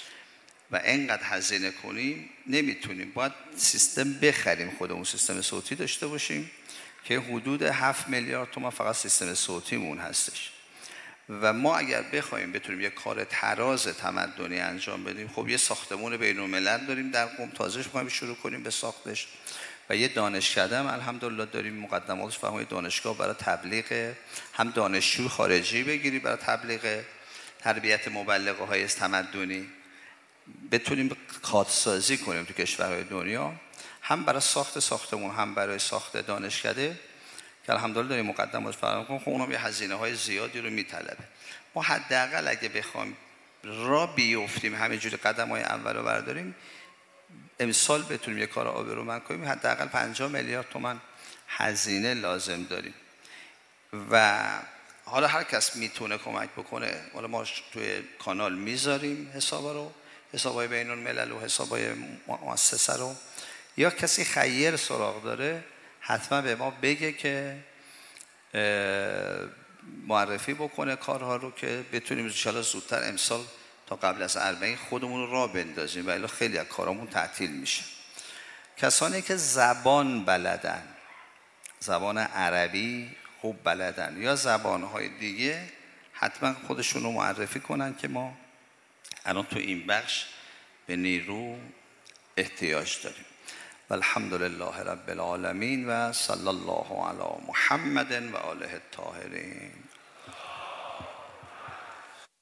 و اینقدر هزینه کنیم نمیتونیم. باید سیستم بخریم، خودمون سیستم صوتی داشته باشیم که حدود 7 میلیارد تومان فقط سیستم صوتیمون هستش. و ما اگر بخوایم بتونیم یک کار طراز تمدنی انجام بدیم، خب یه ساختمون بین‌الملل داریم در قم، تازهش می‌خوایم شروع کنیم به ساختش و یه دانشکده هم الحمدلله داریم، مقدماتش فهمید دانشگاه برای تبلیغ، هم دانشجو خارجی بگیری برای تبلیغ تربیت مبلغ‌های تمدنی، بتونیم کادسازی کنیم تو کشورهای دنیا، هم برای ساخت ساختمون هم برای ساخت دانشکده که الحمدلله داریم مقدمات فراهم کنیم. خب اونم یه هزینه‌های زیادی رو میطلبه. ما حداقل اگه بخوایم راه بیفتیم همینجوری قدم‌های اول رو برداریم، امسال بتونیم یه کار آبرومند کنیم، حداقل 50 میلیارد تومان هزینه لازم داریم. و حالا هر کس میتونه کمک بکنه، حالا ما توی کانال میذاریم حسابا رو، حسابای بین الملل و حسابای مؤسسه رو، یا کسی خیر سراغ داره حتما به ما بگه که معرفی بکنه کارها رو که بتونیم ان شاءالله زودتر امسال تا قبل از 40 خودمون رو راه بندازیم و الا خیلی از کارامون تعطیل میشه. کسانی که زبان بلدن، زبان عربی خوب بلدن یا زبانهای دیگه، حتما خودشون رو معرفی کنن که ما الان تو این بخش به نیرو احتیاج داریم. و الحمد لله رب العالمین و صلی الله علی محمد و آله الطاهرین.